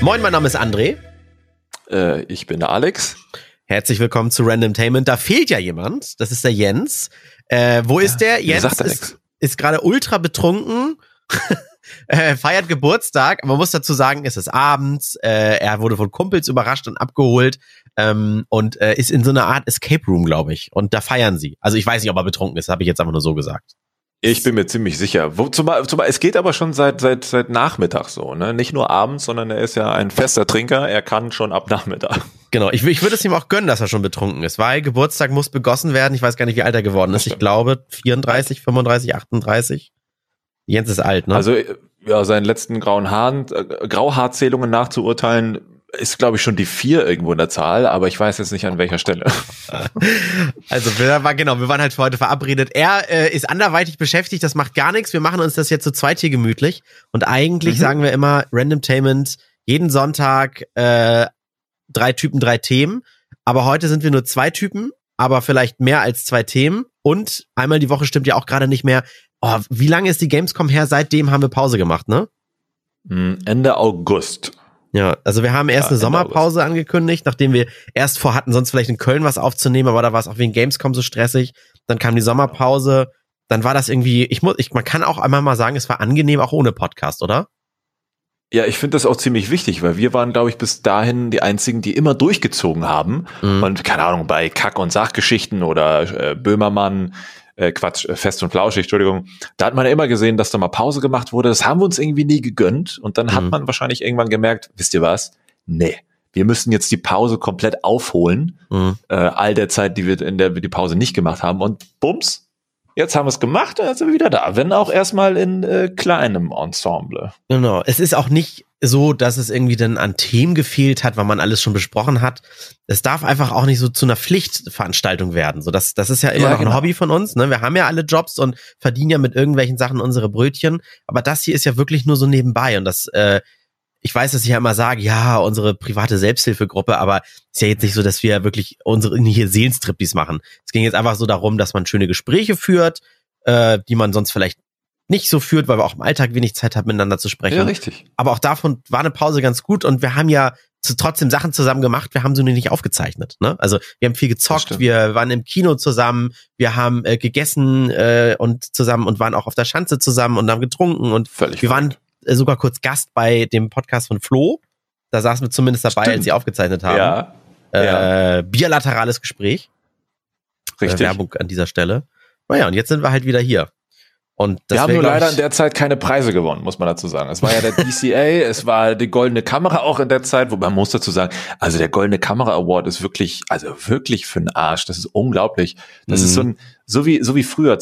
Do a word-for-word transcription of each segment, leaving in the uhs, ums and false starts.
Moin, mein Name ist André. Äh, ich bin der Alex. Herzlich willkommen zu Randomtainment. Da fehlt ja jemand. Das ist der Jens. Äh, wo ist ja, der? Jens sagt ist, ist gerade ultra betrunken. äh, feiert Geburtstag. Man muss dazu sagen, es ist abends. Äh, er wurde von Kumpels überrascht und abgeholt. Ähm, und äh, ist in so einer Art Escape Room, glaube ich. Und da feiern sie. Also ich weiß nicht, ob er betrunken ist. Habe ich jetzt einfach nur so gesagt. Ich bin mir ziemlich sicher. Wo, zumal, zumal, es geht aber schon seit, seit, seit Nachmittag so, ne? Nicht nur abends, sondern er ist ja ein fester Trinker. Er kann schon ab Nachmittag. Genau. Ich, ich würde es ihm auch gönnen, dass er schon betrunken ist, weil Geburtstag muss begossen werden. Ich weiß gar nicht, wie alt er geworden ist. Ich glaube vierunddreißig, fünfunddreißig, achtunddreißig. Jens ist alt, ne? Also, ja, seinen letzten grauen Haaren, äh, Grauhaarzählungen nachzuurteilen, ist, glaube ich, schon die vier irgendwo in der Zahl, aber ich weiß jetzt nicht, an welcher Stelle. Also, wir waren, genau, wir waren halt für heute verabredet. Er äh, ist anderweitig beschäftigt, das macht gar nichts. Wir machen uns das jetzt zu zweit hier gemütlich. Und eigentlich mhm. sagen wir immer Randomtainment, jeden Sonntag äh, drei Typen, drei Themen. Aber heute sind wir nur zwei Typen, aber vielleicht mehr als zwei Themen. Und einmal die Woche stimmt ja auch gerade nicht mehr. Oh, wie lange ist die Gamescom her? Seitdem haben wir Pause gemacht, ne? Ende August. Ja, also wir haben erst ja, eine Sommerpause August. angekündigt, nachdem wir erst vorhatten, sonst vielleicht in Köln was aufzunehmen, aber da war es auch wegen Gamescom so stressig. Dann kam die Sommerpause, dann war das irgendwie, ich muss, ich, man kann auch einmal mal sagen, es war angenehm, auch ohne Podcast, oder? Ja, ich finde das auch ziemlich wichtig, weil wir waren, glaube ich, bis dahin die einzigen, die immer durchgezogen haben. Mhm. Und keine Ahnung, bei Kack- und Sachgeschichten oder äh, Böhmermann, äh, Quatsch, äh, Fest und Flauschig, Entschuldigung, da hat man ja immer gesehen, dass da mal Pause gemacht wurde. Das haben wir uns irgendwie nie gegönnt. Und dann mhm. hat man wahrscheinlich irgendwann gemerkt, wisst ihr was? Nee, wir müssen jetzt die Pause komplett aufholen. Mhm. Äh, all der Zeit, die wir in der wir die Pause nicht gemacht haben. Und bums, jetzt haben wir es gemacht und jetzt sind wir wieder da. Wenn auch erstmal in äh, kleinem Ensemble. Genau. Es ist auch nicht so, dass es irgendwie dann an Themen gefehlt hat, weil man alles schon besprochen hat. Es darf einfach auch nicht so zu einer Pflichtveranstaltung werden. So, das, das ist ja immer ja, noch ein genau. Hobby von uns. Ne? Wir haben ja alle Jobs und verdienen ja mit irgendwelchen Sachen unsere Brötchen. Aber das hier ist ja wirklich nur so nebenbei. Und das, äh, ich weiß, dass ich ja immer sage, ja, unsere private Selbsthilfegruppe, aber ist ja jetzt nicht so, dass wir wirklich unsere hier Seelenstriptease machen. Es ging jetzt einfach so darum, dass man schöne Gespräche führt, äh, die man sonst vielleicht nicht so führt, weil wir auch im Alltag wenig Zeit haben, miteinander zu sprechen. Ja, richtig. Aber auch davon war eine Pause ganz gut und wir haben ja zu, trotzdem Sachen zusammen gemacht, wir haben sie nur nicht aufgezeichnet. Ne? Also wir haben viel gezockt, wir waren im Kino zusammen, wir haben äh, gegessen äh, und zusammen und waren auch auf der Schanze zusammen und haben getrunken und Völlig wir waren äh, sogar kurz Gast bei dem Podcast von Flo. Da saßen wir zumindest dabei, Stimmt. als sie aufgezeichnet haben. Ja. Äh, ja. Bilaterales Gespräch. Richtig. Äh, Werbung an dieser Stelle. Naja, und jetzt sind wir halt wieder hier. Und das wir haben wär, nur leider ich, in der Zeit keine Preise gewonnen, muss man dazu sagen. Es war ja der D C A, es war die Goldene Kamera auch in der Zeit, wobei man muss dazu sagen, also der Goldene Kamera Award ist wirklich, also wirklich für den Arsch. Das ist unglaublich. Das mhm. ist so ein, so wie, so wie früher,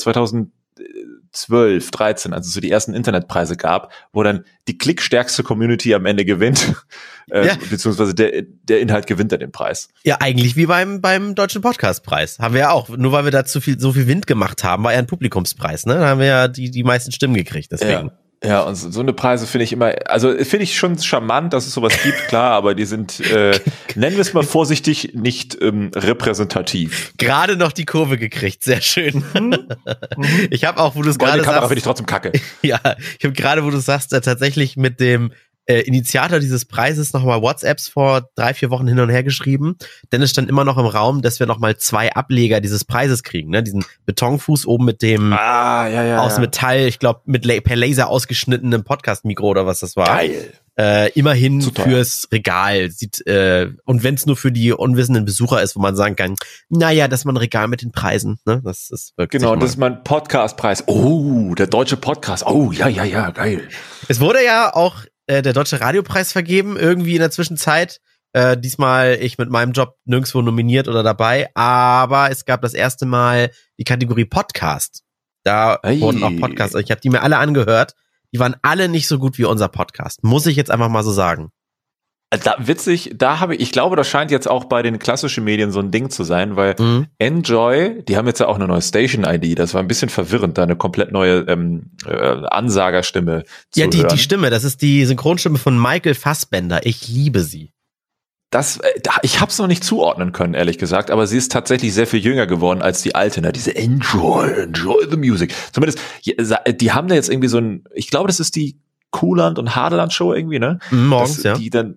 zweitausendzwölf, dreizehn, als es so die ersten Internetpreise gab, wo dann die klickstärkste Community am Ende gewinnt, äh, ja. beziehungsweise der, der Inhalt gewinnt dann den Preis. Ja, eigentlich wie beim, beim Deutschen Podcastpreis. Haben wir ja auch. Nur weil wir da zu viel, so viel Wind gemacht haben, war ja ein Publikumspreis, ne? Da haben wir ja die, die meisten Stimmen gekriegt, deswegen. Ja. Ja, und so eine Preise finde ich immer, also finde ich schon charmant, dass es sowas gibt, klar, aber die sind, äh, nennen wir es mal vorsichtig, nicht ähm, repräsentativ. Gerade noch die Kurve gekriegt, sehr schön. Ich habe auch, wo du es gerade sagst. Kamera finde ich trotzdem kacke. Ja, ich habe gerade, wo du sagst, äh, tatsächlich mit dem äh, Initiator dieses Preises nochmal WhatsApps vor drei, vier Wochen hin und her geschrieben, denn es stand immer noch im Raum, dass wir nochmal zwei Ableger dieses Preises kriegen, ne? Diesen Betonfuß oben mit dem ah, ja, ja, aus ja. Metall, ich glaube mit la- per Laser ausgeschnittenen Podcast-Mikro oder was das war. Geil. Äh, immerhin Super. Fürs Regal. Sieht, äh, und wenn es nur für die unwissenden Besucher ist, wo man sagen kann, naja, das ist mal ein Regal mit den Preisen. Ne? Das ist wirklich genau, das ist mein Podcast-Preis. Oh, der deutsche Podcast. Oh, ja, ja, ja, geil. Es wurde ja auch äh, der Deutsche Radiopreis vergeben, irgendwie in der Zwischenzeit. Äh, diesmal ich mit meinem Job nirgendwo nominiert oder dabei, aber es gab das erste Mal die Kategorie Podcast. Da Ei. wurden auch Podcasts, ich habe die mir alle angehört. Die waren alle nicht so gut wie unser Podcast. Muss ich jetzt einfach mal so sagen. Da, witzig, da habe ich, ich glaube, das scheint jetzt auch bei den klassischen Medien so ein Ding zu sein, weil mhm. Enjoy, die haben jetzt ja auch eine neue Station-I D, das war ein bisschen verwirrend, da eine komplett neue ähm, äh, Ansagerstimme zu Ja, die, hören. die Stimme, das ist die Synchronstimme von Michael Fassbender. Ich liebe sie. Das, äh, ich habe es noch nicht zuordnen können, ehrlich gesagt, aber sie ist tatsächlich sehr viel jünger geworden als die alte, ne? Diese Enjoy, Enjoy the Music. Zumindest, die haben da jetzt irgendwie so ein, ich glaube, das ist die Kuhland und Hadeland Show irgendwie, ne? Morgens, das, ja. Die dann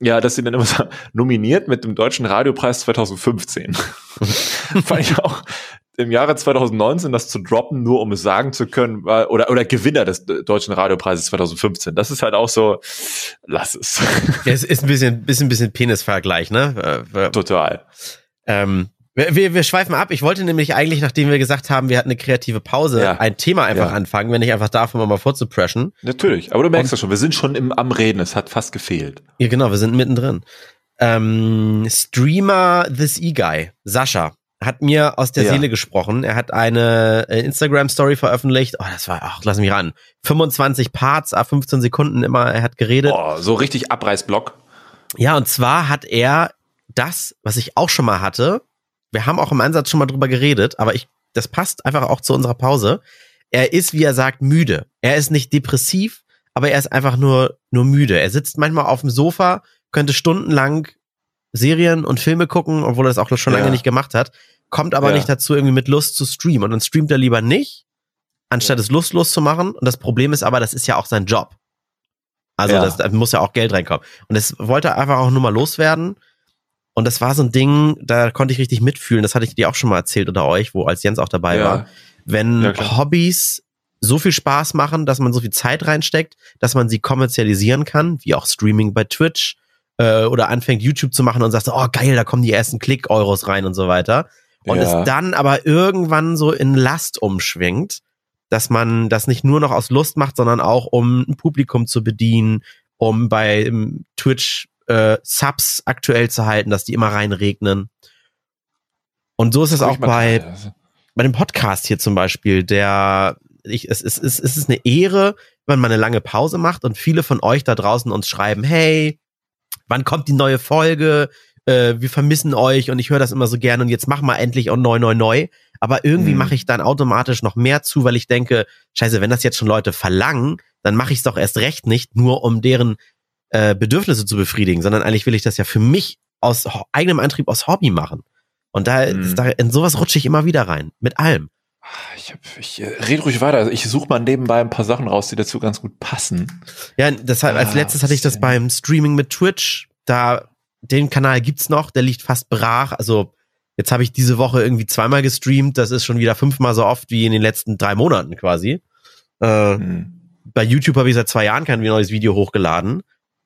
Ja, dass sie dann immer so nominiert mit dem Deutschen Radiopreis zwanzig fünfzehn. Fand ich auch im Jahre zwanzig neunzehn das zu droppen, nur um es sagen zu können, war, oder oder Gewinner des Deutschen Radiopreises zwanzig fünfzehn. Das ist halt auch so, lass es. Ja, es ist ein bisschen, bisschen, bisschen Penisvergleich, ne? Total. Ähm, wir, wir schweifen ab. Ich wollte nämlich eigentlich, nachdem wir gesagt haben, wir hatten eine kreative Pause, ja. ein Thema einfach ja. anfangen, wenn ich einfach darf, um mal vorzupreschen. Natürlich, aber du merkst ja schon, wir sind schon im, am Reden, es hat fast gefehlt. Ja, genau, wir sind mittendrin. Ähm, Streamer This E-Guy, Sascha, hat mir aus der ja. Seele gesprochen. Er hat eine Instagram-Story veröffentlicht. Oh, das war, ach, lass mich ran. fünfundzwanzig Parts, fünfzehn Sekunden immer, er hat geredet. Oh, so richtig Abreißblock. Ja, und zwar hat er das, was ich auch schon mal hatte, wir haben auch im Ansatz schon mal drüber geredet, aber ich, das passt einfach auch zu unserer Pause. Er ist, wie er sagt, müde. Er ist nicht depressiv, aber er ist einfach nur, nur müde. Er sitzt manchmal auf dem Sofa, könnte stundenlang Serien und Filme gucken, obwohl er das auch schon lange ja. nicht gemacht hat, kommt aber ja. nicht dazu, irgendwie mit Lust zu streamen. Und dann streamt er lieber nicht, anstatt ja. es lustlos zu machen. Und das Problem ist aber, das ist ja auch sein Job. Also ja. das, da muss ja auch Geld reinkommen. Und das wollte er einfach auch nur mal loswerden. Und das war so ein Ding, da konnte ich richtig mitfühlen. Das hatte ich dir auch schon mal erzählt oder euch, wo als Jens auch dabei ja. war. Wenn ja, Hobbys so viel Spaß machen, dass man so viel Zeit reinsteckt, dass man sie kommerzialisieren kann, wie auch Streaming bei Twitch, äh, oder anfängt YouTube zu machen und sagt, oh geil, da kommen die ersten Klick-Euros rein und so weiter. Und ja. es dann aber irgendwann so in Last umschwingt, dass man das nicht nur noch aus Lust macht, sondern auch um ein Publikum zu bedienen, um bei um, Twitch äh, Subs aktuell zu halten, dass die immer reinregnen. Und so ist es auch bei, grad, bei dem Podcast hier zum Beispiel, der ich, es, es, es, es ist eine Ehre, wenn man eine lange Pause macht und viele von euch da draußen uns schreiben, hey, wann kommt die neue Folge? Äh, wir vermissen euch und ich höre das immer so gerne und jetzt mach mal endlich auch neu, neu, neu. Aber irgendwie mhm. mache ich dann automatisch noch mehr zu, weil ich denke, scheiße, wenn das jetzt schon Leute verlangen, dann mache ich es doch erst recht nicht, nur um deren äh, Bedürfnisse zu befriedigen, sondern eigentlich will ich das ja für mich aus ho- eigenem Antrieb, aus Hobby machen. Und da, mhm. da in sowas rutsche ich immer wieder rein, mit allem. Ich, hab, ich äh, rede ruhig weiter. Also ich suche mal nebenbei ein paar Sachen raus, die dazu ganz gut passen. Ja, deshalb, als ah, letztes hatte ich das beim Streaming mit Twitch. Da, den Kanal gibt's noch, der liegt fast brach. Also jetzt habe ich diese Woche irgendwie zweimal gestreamt. Das ist schon wieder fünfmal so oft wie in den letzten drei Monaten quasi. Äh, hm. Bei YouTube habe ich seit zwei Jahren kein neues Video hochgeladen.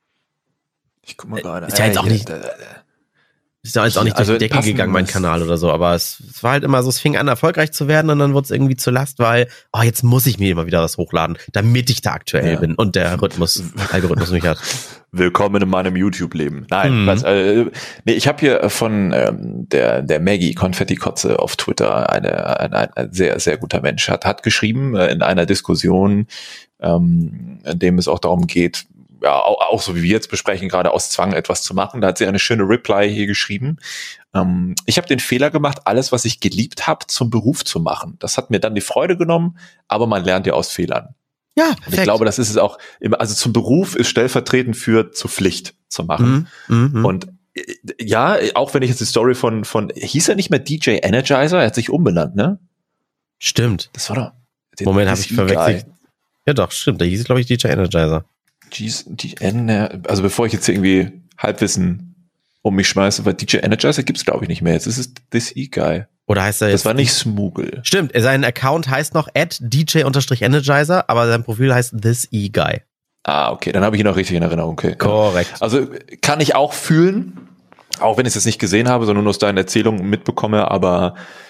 Ich guck mal gerade. Ist ja jetzt auch nicht... Ist ja jetzt auch nicht durch die Decke gegangen, mein Kanal oder so, aber es, es war halt immer so, es fing an, erfolgreich zu werden und dann wurde es irgendwie zur Last, weil, oh, jetzt muss ich mir immer wieder was hochladen, damit ich da aktuell ja. bin und der Rhythmus, Algorithmus mich hat. Willkommen in meinem YouTube-Leben. Nein, mhm. was, äh, nee, ich habe hier von ähm, der der Maggie Konfetti-Kotze auf Twitter, eine, eine, ein sehr, sehr guter Mensch, hat, hat geschrieben äh, in einer Diskussion, ähm, in dem es auch darum geht, ja, auch, auch so wie wir jetzt besprechen, gerade aus Zwang etwas zu machen. Da hat sie eine schöne Reply hier geschrieben. Ähm, ich habe den Fehler gemacht, alles, was ich geliebt habe, zum Beruf zu machen. Das hat mir dann die Freude genommen, aber man lernt ja aus Fehlern. Ja, perfekt. Und ich glaube, das ist es auch, immer, also zum Beruf ist stellvertretend für zur Pflicht zu machen. Mhm, mh. Und ja, auch wenn ich jetzt die Story von, von, hieß er nicht mehr D J Energizer? Er hat sich umbenannt, ne? Stimmt. Das war doch. Den, Moment, habe ich verwechselt. Ja doch, stimmt. Der hieß, glaube ich, D J Energizer. D J, also bevor ich jetzt irgendwie Halbwissen um mich schmeiße, weil D J Energizer gibt's glaube ich nicht mehr. Jetzt ist es This E-Guy. Oder heißt er jetzt? Das war nicht Smoogle. Stimmt, sein Account heißt noch at D J-Energizer, aber sein Profil heißt This E-Guy. Ah, okay, dann habe ich ihn auch richtig in Erinnerung. Okay. Korrekt. Also kann ich auch fühlen, auch wenn ich es jetzt nicht gesehen habe, sondern nur aus deinen Erzählungen mitbekomme, aber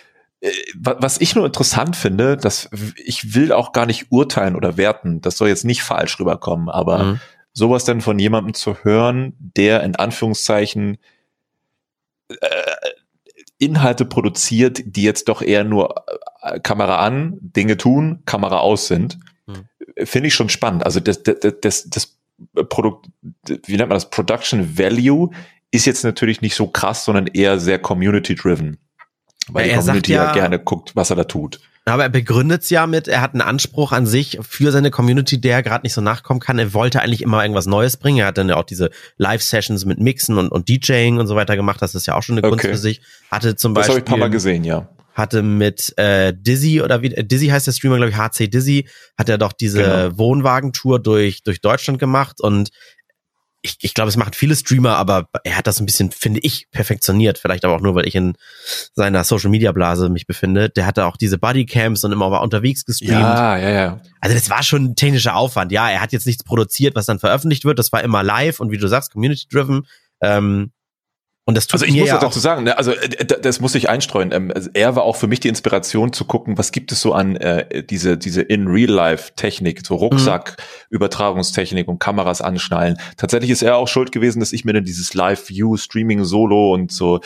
was ich nur interessant finde, dass ich will auch gar nicht urteilen oder werten, das soll jetzt nicht falsch rüberkommen, aber mhm. sowas dann von jemandem zu hören, der in Anführungszeichen äh, Inhalte produziert, die jetzt doch eher nur äh, Kamera an, Dinge tun, Kamera aus sind, mhm. finde ich schon spannend. Also das, das, das, das Produkt, wie nennt man das, Production Value ist jetzt natürlich nicht so krass, sondern eher sehr community-driven. Weil ja, die Community ja, ja gerne guckt, was er da tut. Aber er begründet es ja mit, er hat einen Anspruch an sich für seine Community, der gerade nicht so nachkommen kann. Er wollte eigentlich immer irgendwas Neues bringen. Er hat dann ja auch diese Live-Sessions mit Mixen und, und DJing und so weiter gemacht. Das ist ja auch schon eine Kunst okay. für sich. Hatte zum das Beispiel... Das habe ich ein paar Mal gesehen, ja. Hatte mit äh, Dizzy oder wie... Dizzy heißt der Streamer, glaube ich, H C Dizzy. Hat er doch diese genau. Wohnwagentour durch, durch Deutschland gemacht und ich, ich glaube, es machen viele Streamer, aber er hat das ein bisschen, finde ich, perfektioniert. Vielleicht aber auch nur, weil ich in seiner Social-Media-Blase mich befinde. Der hatte auch diese Bodycams und immer war unterwegs gestreamt. Ja, ja, ja. Also das war schon ein technischer Aufwand. Ja, er hat jetzt nichts produziert, was dann veröffentlicht wird. Das war immer live und wie du sagst, community-driven. Ähm, Und das tut also ich mir muss ja dazu sagen, ne, also das muss ich einstreuen. Ähm, also er war auch für mich die Inspiration zu gucken, was gibt es so an äh, diese diese In-Real-Life-Technik, so Rucksack-Übertragungstechnik und Kameras anschnallen. Tatsächlich ist er auch schuld gewesen, dass ich mir dann dieses Live-View-Streaming-Solo und so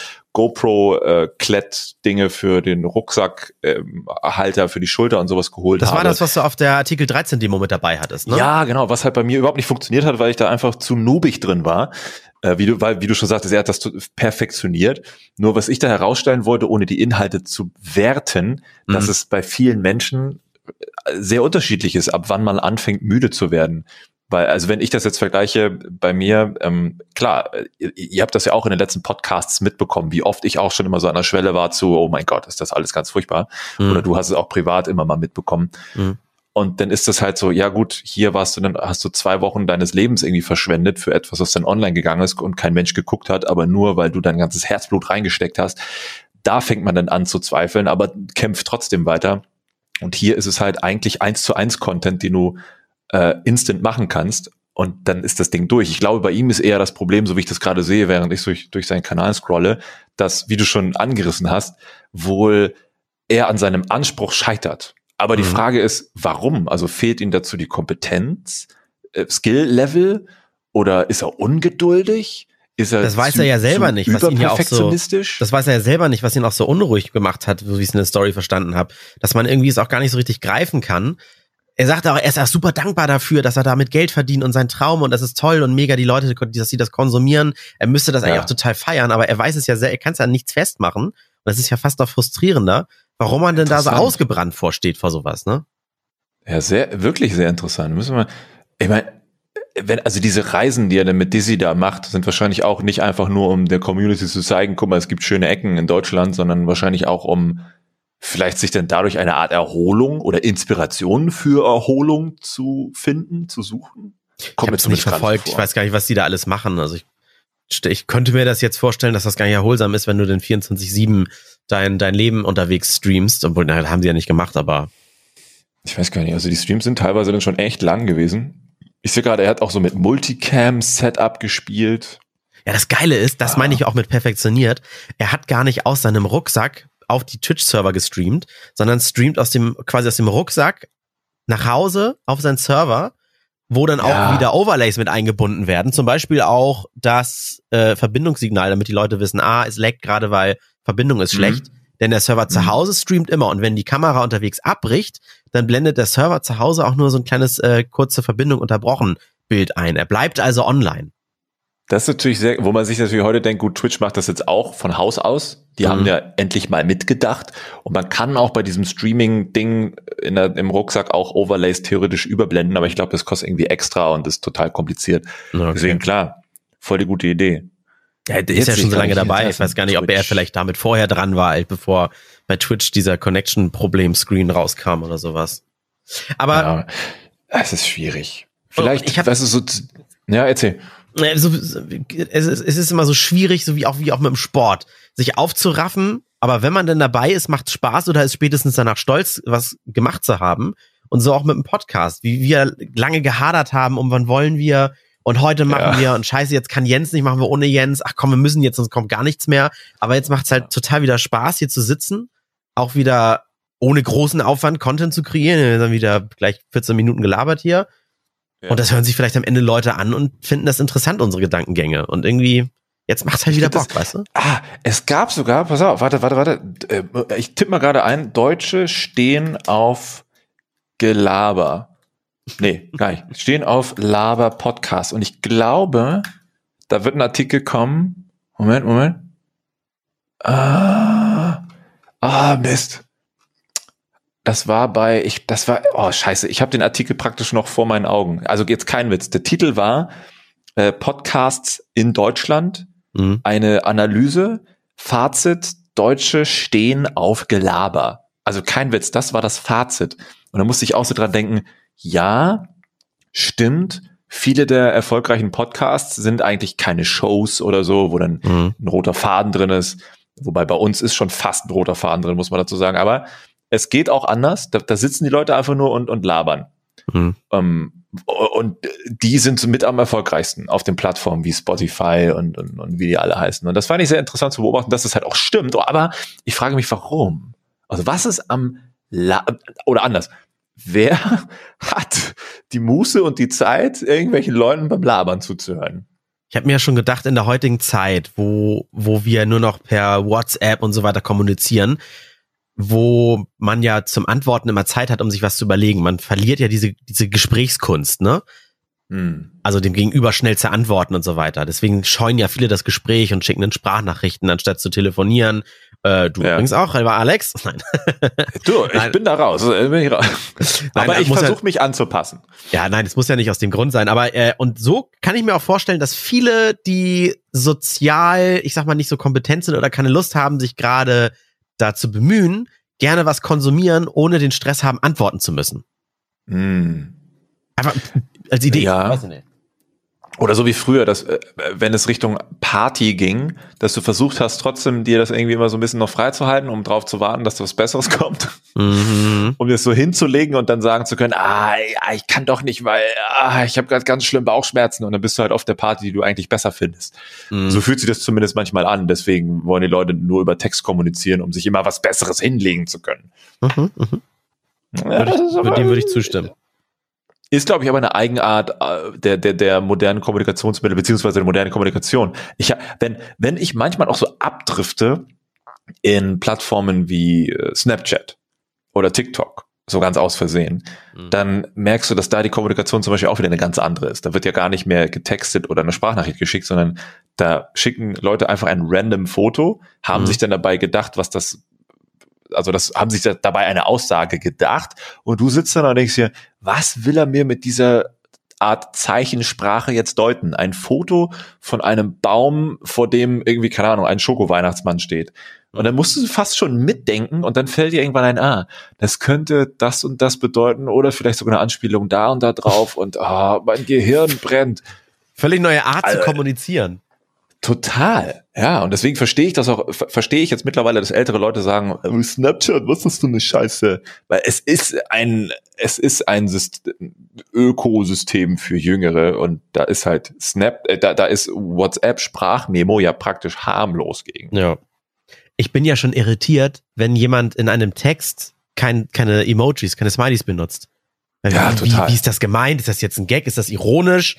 GoPro-Klett-Dinge für den Rucksack-Halter, für die Schulter und sowas geholt das habe. Das war das, was du auf der Artikel dreizehn Demo mit dabei hattest, ne? Ja, genau, was halt bei mir überhaupt nicht funktioniert hat, weil ich da einfach zu noobig drin war. Äh, wie du, weil, wie du schon sagtest, er hat das perfektioniert. Nur was ich da herausstellen wollte, ohne die Inhalte zu werten, mhm. dass es bei vielen Menschen sehr unterschiedlich ist, ab wann man anfängt, müde zu werden. Weil, also wenn ich das jetzt vergleiche bei mir, ähm, klar, ihr, ihr habt das ja auch in den letzten Podcasts mitbekommen, wie oft ich auch schon immer so an der Schwelle war zu, oh mein Gott, ist das alles ganz furchtbar. Mhm. Oder du hast es auch privat immer mal mitbekommen. Mhm. Und dann ist das halt so, ja gut, hier warst du dann, hast du zwei Wochen deines Lebens irgendwie verschwendet für etwas, was dann online gegangen ist und kein Mensch geguckt hat, aber nur, weil du dein ganzes Herzblut reingesteckt hast. Da fängt man dann an zu zweifeln, aber kämpft trotzdem weiter. Und hier ist es halt eigentlich eins zu eins Content, den du äh, instant machen kannst. Und dann ist das Ding durch. Ich glaube, bei ihm ist eher das Problem, so wie ich das gerade sehe, während ich durch, durch seinen Kanal scrolle, dass, wie du schon angerissen hast, wohl er an seinem Anspruch scheitert. Aber die mhm. Frage ist, warum? Also fehlt ihm dazu die Kompetenz, äh, Skill-Level oder ist er ungeduldig? Ist er das weiß zu, er ja selber nicht, was ihn ja auch so, das weiß er ja selber nicht, was ihn auch so unruhig gemacht hat, so wie ich es in der Story verstanden habe, dass man irgendwie es auch gar nicht so richtig greifen kann. Er sagt auch, er ist auch super dankbar dafür, dass er damit Geld verdient und sein Traum und das ist toll und mega die Leute, dass sie das konsumieren. Er müsste das ja. eigentlich auch total feiern, aber er weiß es ja sehr, er kann es ja an nichts festmachen. Und das ist ja fast noch frustrierender, warum man denn da so ausgebrannt vorsteht vor sowas, ne? Ja, sehr, wirklich sehr interessant. Müssen wir, ich meine, wenn, also diese Reisen, die er dann mit Dizzy da macht, sind wahrscheinlich auch nicht einfach nur, um der Community zu zeigen, guck mal, es gibt schöne Ecken in Deutschland, sondern wahrscheinlich auch, um vielleicht sich dann dadurch eine Art Erholung oder Inspiration für Erholung zu finden, zu suchen. Kommt ich habe es nicht verfolgt, ich weiß gar nicht, was die da alles machen. Also ich, ich könnte mir das jetzt vorstellen, dass das gar nicht erholsam ist, wenn du den vierundzwanzig sieben dein, dein Leben unterwegs streamst, obwohl, na, haben sie ja nicht gemacht, aber ich weiß gar nicht, also die Streams sind teilweise dann schon echt lang gewesen. Ich sehe gerade, er hat auch so mit Multicam-Setup gespielt. Ja, das Geile ist, das ah. meine ich auch mit perfektioniert, er hat gar nicht aus seinem Rucksack auf die Twitch-Server gestreamt, sondern streamt aus dem, quasi aus dem Rucksack nach Hause auf seinen Server, wo dann ja. auch wieder Overlays mit eingebunden werden. Zum Beispiel auch das äh, Verbindungssignal, damit die Leute wissen, ah, es laggt gerade, weil Verbindung ist mhm. schlecht. Denn der Server mhm. zu Hause streamt immer und wenn die Kamera unterwegs abbricht, dann blendet der Server zu Hause auch nur so ein kleines äh, kurze Verbindung unterbrochen Bild ein. Er bleibt also online. Das ist natürlich sehr, wo man sich natürlich heute denkt, gut, Twitch macht das jetzt auch von Haus aus. Die mhm. haben ja endlich mal mitgedacht. Und man kann auch bei diesem Streaming-Ding in der, im Rucksack auch Overlays theoretisch überblenden, aber ich glaube, das kostet irgendwie extra und ist total kompliziert. Okay. Deswegen, klar, voll die gute Idee. Ja, der ist ja schon so lange dabei. Ich weiß gar nicht, Twitch. ob er vielleicht damit vorher dran war, bevor bei Twitch dieser Connection-Problem-Screen rauskam oder sowas. Aber ja, es ist schwierig. Vielleicht, ich hab, weißt du, so, ja, erzähl. Es ist immer so schwierig, so wie auch, wie auch mit dem Sport, sich aufzuraffen, aber wenn man denn dabei ist, macht es Spaß oder ist spätestens danach stolz, was gemacht zu haben. Und so auch mit dem Podcast, wie wir lange gehadert haben, um wann wollen wir und heute machen ja. wir und scheiße, jetzt kann Jens nicht, machen wir ohne Jens, ach komm, wir müssen jetzt, sonst kommt gar nichts mehr. Aber jetzt macht es halt total wieder Spaß, hier zu sitzen, auch wieder ohne großen Aufwand Content zu kreieren. Wir haben dann wieder gleich vierzehn Minuten gelabert hier. Ja. Und das hören sich vielleicht am Ende Leute an und finden das interessant, unsere Gedankengänge. Und irgendwie, jetzt macht halt wieder Bock, das, weißt du? Ah, es gab sogar, pass auf, warte, warte, warte. Ich tippe mal gerade ein, Deutsche stehen auf Gelaber. Nee, gar nicht. Stehen auf Laber-Podcast. Und ich glaube, da wird ein Artikel kommen. Moment, Moment. Ah, ah Mist. Das war bei, ich, das war, oh scheiße, ich habe den Artikel praktisch noch vor meinen Augen. Also jetzt kein Witz. Der Titel war äh, Podcasts in Deutschland, mhm. eine Analyse, Fazit, Deutsche stehen auf Gelaber. Also kein Witz, das war das Fazit. Und da musste ich auch so dran denken, ja, stimmt, viele der erfolgreichen Podcasts sind eigentlich keine Shows oder so, wo dann mhm. ein roter Faden drin ist. Wobei bei uns ist schon fast ein roter Faden drin, muss man dazu sagen. Aber es geht auch anders. Da, da sitzen die Leute einfach nur und, und labern. Mhm. Um, und die sind mit am erfolgreichsten auf den Plattformen wie Spotify und, und, und wie die alle heißen. Und das fand ich sehr interessant zu beobachten, dass das halt auch stimmt. Aber ich frage mich, warum? Also was ist am La- oder anders? Wer hat die Muße und die Zeit, irgendwelchen Leuten beim Labern zuzuhören? Ich habe mir ja schon gedacht, in der heutigen Zeit, wo, wo wir nur noch per WhatsApp und so weiter kommunizieren, wo man ja zum Antworten immer Zeit hat, um sich was zu überlegen. Man verliert ja diese, diese Gesprächskunst, ne? Hm. Also dem Gegenüber schnell zu antworten und so weiter. Deswegen scheuen ja viele das Gespräch und schicken dann Sprachnachrichten, anstatt zu telefonieren. Äh, du ja. übrigens auch, lieber Alex? Nein. Du, ich nein. bin da raus. Bin ich raus. Aber nein, ich versuche ja, mich anzupassen. Ja, nein, es muss ja nicht aus dem Grund sein. Aber äh, und so kann ich mir auch vorstellen, dass viele, die sozial, ich sag mal, nicht so kompetent sind oder keine Lust haben, sich gerade dazu bemühen, gerne was konsumieren, ohne den Stress haben, antworten zu müssen. Mm. Einfach als Idee. Ja. Weiß ich nicht. Oder so wie früher, dass wenn es Richtung Party ging, dass du versucht hast, trotzdem dir das irgendwie immer so ein bisschen noch freizuhalten, um drauf zu warten, dass was Besseres kommt. Mhm. Um das so hinzulegen und dann sagen zu können, ah, ich kann doch nicht, weil ah, ich habe gerade ganz schlimm Bauchschmerzen, und dann bist du halt auf der Party, die du eigentlich besser findest. Mhm. So fühlt sich das zumindest manchmal an. Deswegen wollen die Leute nur über Text kommunizieren, um sich immer was Besseres hinlegen zu können. Mhm, mhm. Ja, würde ich, mit dem würde ich zustimmen. Ist, glaube ich, aber eine Eigenart der, der, der modernen Kommunikationsmittel, beziehungsweise der modernen Kommunikation. Ich, wenn, wenn ich manchmal auch so abdrifte in Plattformen wie Snapchat oder TikTok, so ganz aus Versehen, mhm. dann merkst du, dass da die Kommunikation zum Beispiel auch wieder eine ganz andere ist. Da wird ja gar nicht mehr getextet oder eine Sprachnachricht geschickt, sondern da schicken Leute einfach ein random Foto, haben mhm. sich dann dabei gedacht, was das also das haben sich dabei eine Aussage gedacht, und du sitzt dann und denkst dir, was will er mir mit dieser Art Zeichensprache jetzt deuten? Ein Foto von einem Baum, vor dem irgendwie, keine Ahnung, ein Schoko-Weihnachtsmann steht. Und dann musst du fast schon mitdenken, und dann fällt dir irgendwann ein, ah, das könnte das und das bedeuten, oder vielleicht sogar eine Anspielung da und da drauf, und ah, mein Gehirn brennt. Völlig neue Art also, zu kommunizieren. Total, ja, und deswegen verstehe ich das auch, ver- verstehe ich jetzt mittlerweile, dass ältere Leute sagen, Snapchat, was ist das für eine Scheiße? Weil es ist ein, es ist ein Syst- Ökosystem für Jüngere, und da ist halt Snap, äh, da, da ist WhatsApp-Sprachmemo ja praktisch harmlos gegen. Ja. Ich bin ja schon irritiert, wenn jemand in einem Text kein, keine Emojis, keine Smileys benutzt. Ja, wie, total. Wie ist das gemeint? Ist das jetzt ein Gag? Ist das ironisch?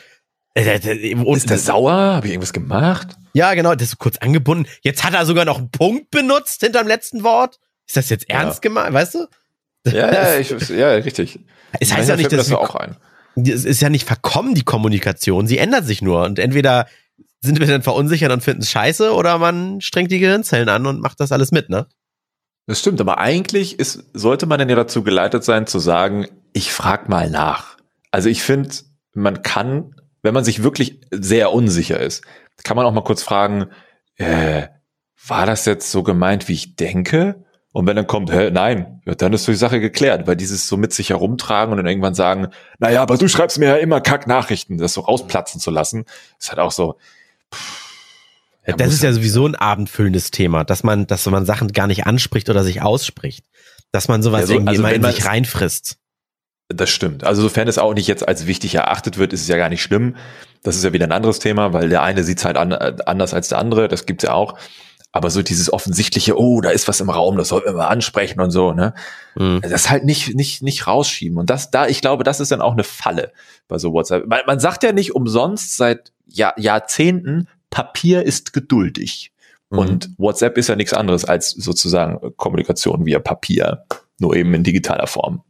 Und ist der sauer? Habe ich irgendwas gemacht? Ja, genau, das ist kurz angebunden. Jetzt hat er sogar noch einen Punkt benutzt hinterm letzten Wort. Ist das jetzt ernst ja. gemeint, weißt du? Ja, ja, ich, ja richtig. Es heißt ja nicht, dass das auch ein. Es ist ja nicht verkommen, die Kommunikation. Sie ändert sich nur. Und entweder sind wir dann verunsichert und finden es scheiße, oder man strengt die Gehirnzellen an und macht das alles mit, ne? Das stimmt, aber eigentlich ist, sollte man dann ja dazu geleitet sein, zu sagen, ich frag mal nach. Also ich finde, man kann, wenn man sich wirklich sehr unsicher ist, kann man auch mal kurz fragen, äh, war das jetzt so gemeint, wie ich denke? Und wenn dann kommt, hä, nein, ja, dann ist so die Sache geklärt, weil dieses so mit sich herumtragen und dann irgendwann sagen, naja, aber du schreibst mir ja immer Kack-Nachrichten, das so rausplatzen zu lassen, ist halt auch so. Pff, ja, das ist ja sowieso ein abendfüllendes Thema, dass man, dass man Sachen gar nicht anspricht oder sich ausspricht, dass man sowas ja, so, irgendwie also immer in sich reinfrisst. Das stimmt. Also sofern es auch nicht jetzt als wichtig erachtet wird, ist es ja gar nicht schlimm. Das ist ja wieder ein anderes Thema, weil der eine sieht es halt an, anders als der andere, das gibt's ja auch. Aber so dieses offensichtliche, oh, da ist was im Raum, das sollten wir mal ansprechen und so, ne? Mhm. Das halt nicht, nicht, nicht rausschieben. Und das, da, ich glaube, das ist dann auch eine Falle bei so WhatsApp. Man, man sagt ja nicht umsonst seit Jahr, Jahrzehnten, Papier ist geduldig. Mhm. Und WhatsApp ist ja nichts anderes als sozusagen Kommunikation via Papier, nur eben in digitaler Form.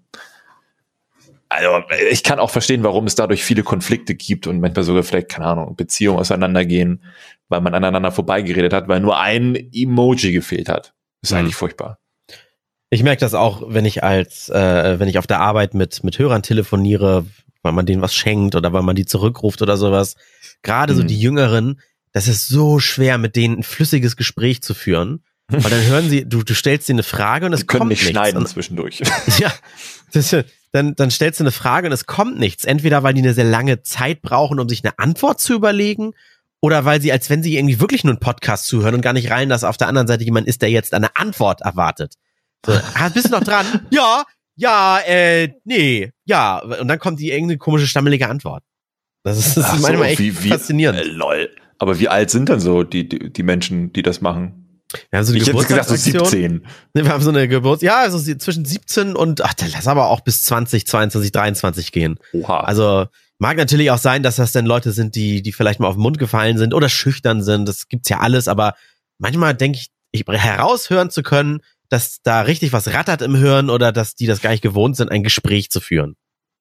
Also ich kann auch verstehen, warum es dadurch viele Konflikte gibt und manchmal sogar vielleicht, keine Ahnung, Beziehungen auseinandergehen, weil man aneinander vorbeigeredet hat, weil nur ein Emoji gefehlt hat. Ist mhm. eigentlich furchtbar. Ich merke das auch, wenn ich als, äh, wenn ich auf der Arbeit mit mit Hörern telefoniere, weil man denen was schenkt oder weil man die zurückruft oder sowas. Gerade mhm. so die Jüngeren, das ist so schwer, mit denen ein flüssiges Gespräch zu führen. Weil dann hören sie, du, du stellst dir eine Frage und es kommt nichts. Die können nicht schneiden zwischendurch. Ja, das ist dann, dann stellst du eine Frage und es kommt nichts. Entweder, weil die eine sehr lange Zeit brauchen, um sich eine Antwort zu überlegen, oder weil sie, als wenn sie irgendwie wirklich nur einen Podcast zuhören und gar nicht rein, dass auf der anderen Seite jemand ist, der jetzt eine Antwort erwartet. So, ah, bist du noch dran? Ja, ja, äh, nee, ja. Und dann kommt die irgendeine komische, stammelige Antwort. Das ist, das ist so, manchmal echt wie, wie, faszinierend. Äh, lol. Aber wie alt sind denn so die, die, die Menschen, die das machen? Wir haben so eine ich hätte gesagt so Geburtstagsaktion. siebzehn. Wir haben so eine Geburt, ja, also zwischen siebzehn und, ach, lass aber auch bis zwanzig, zweiundzwanzig, dreiundzwanzig gehen. Oha. Also, mag natürlich auch sein, dass das dann Leute sind, die, die vielleicht mal auf den Mund gefallen sind oder schüchtern sind. Das gibt's ja alles, aber manchmal denke ich, ich heraushören zu können, dass da richtig was rattert im Hirn oder dass die das gar nicht gewohnt sind, ein Gespräch zu führen.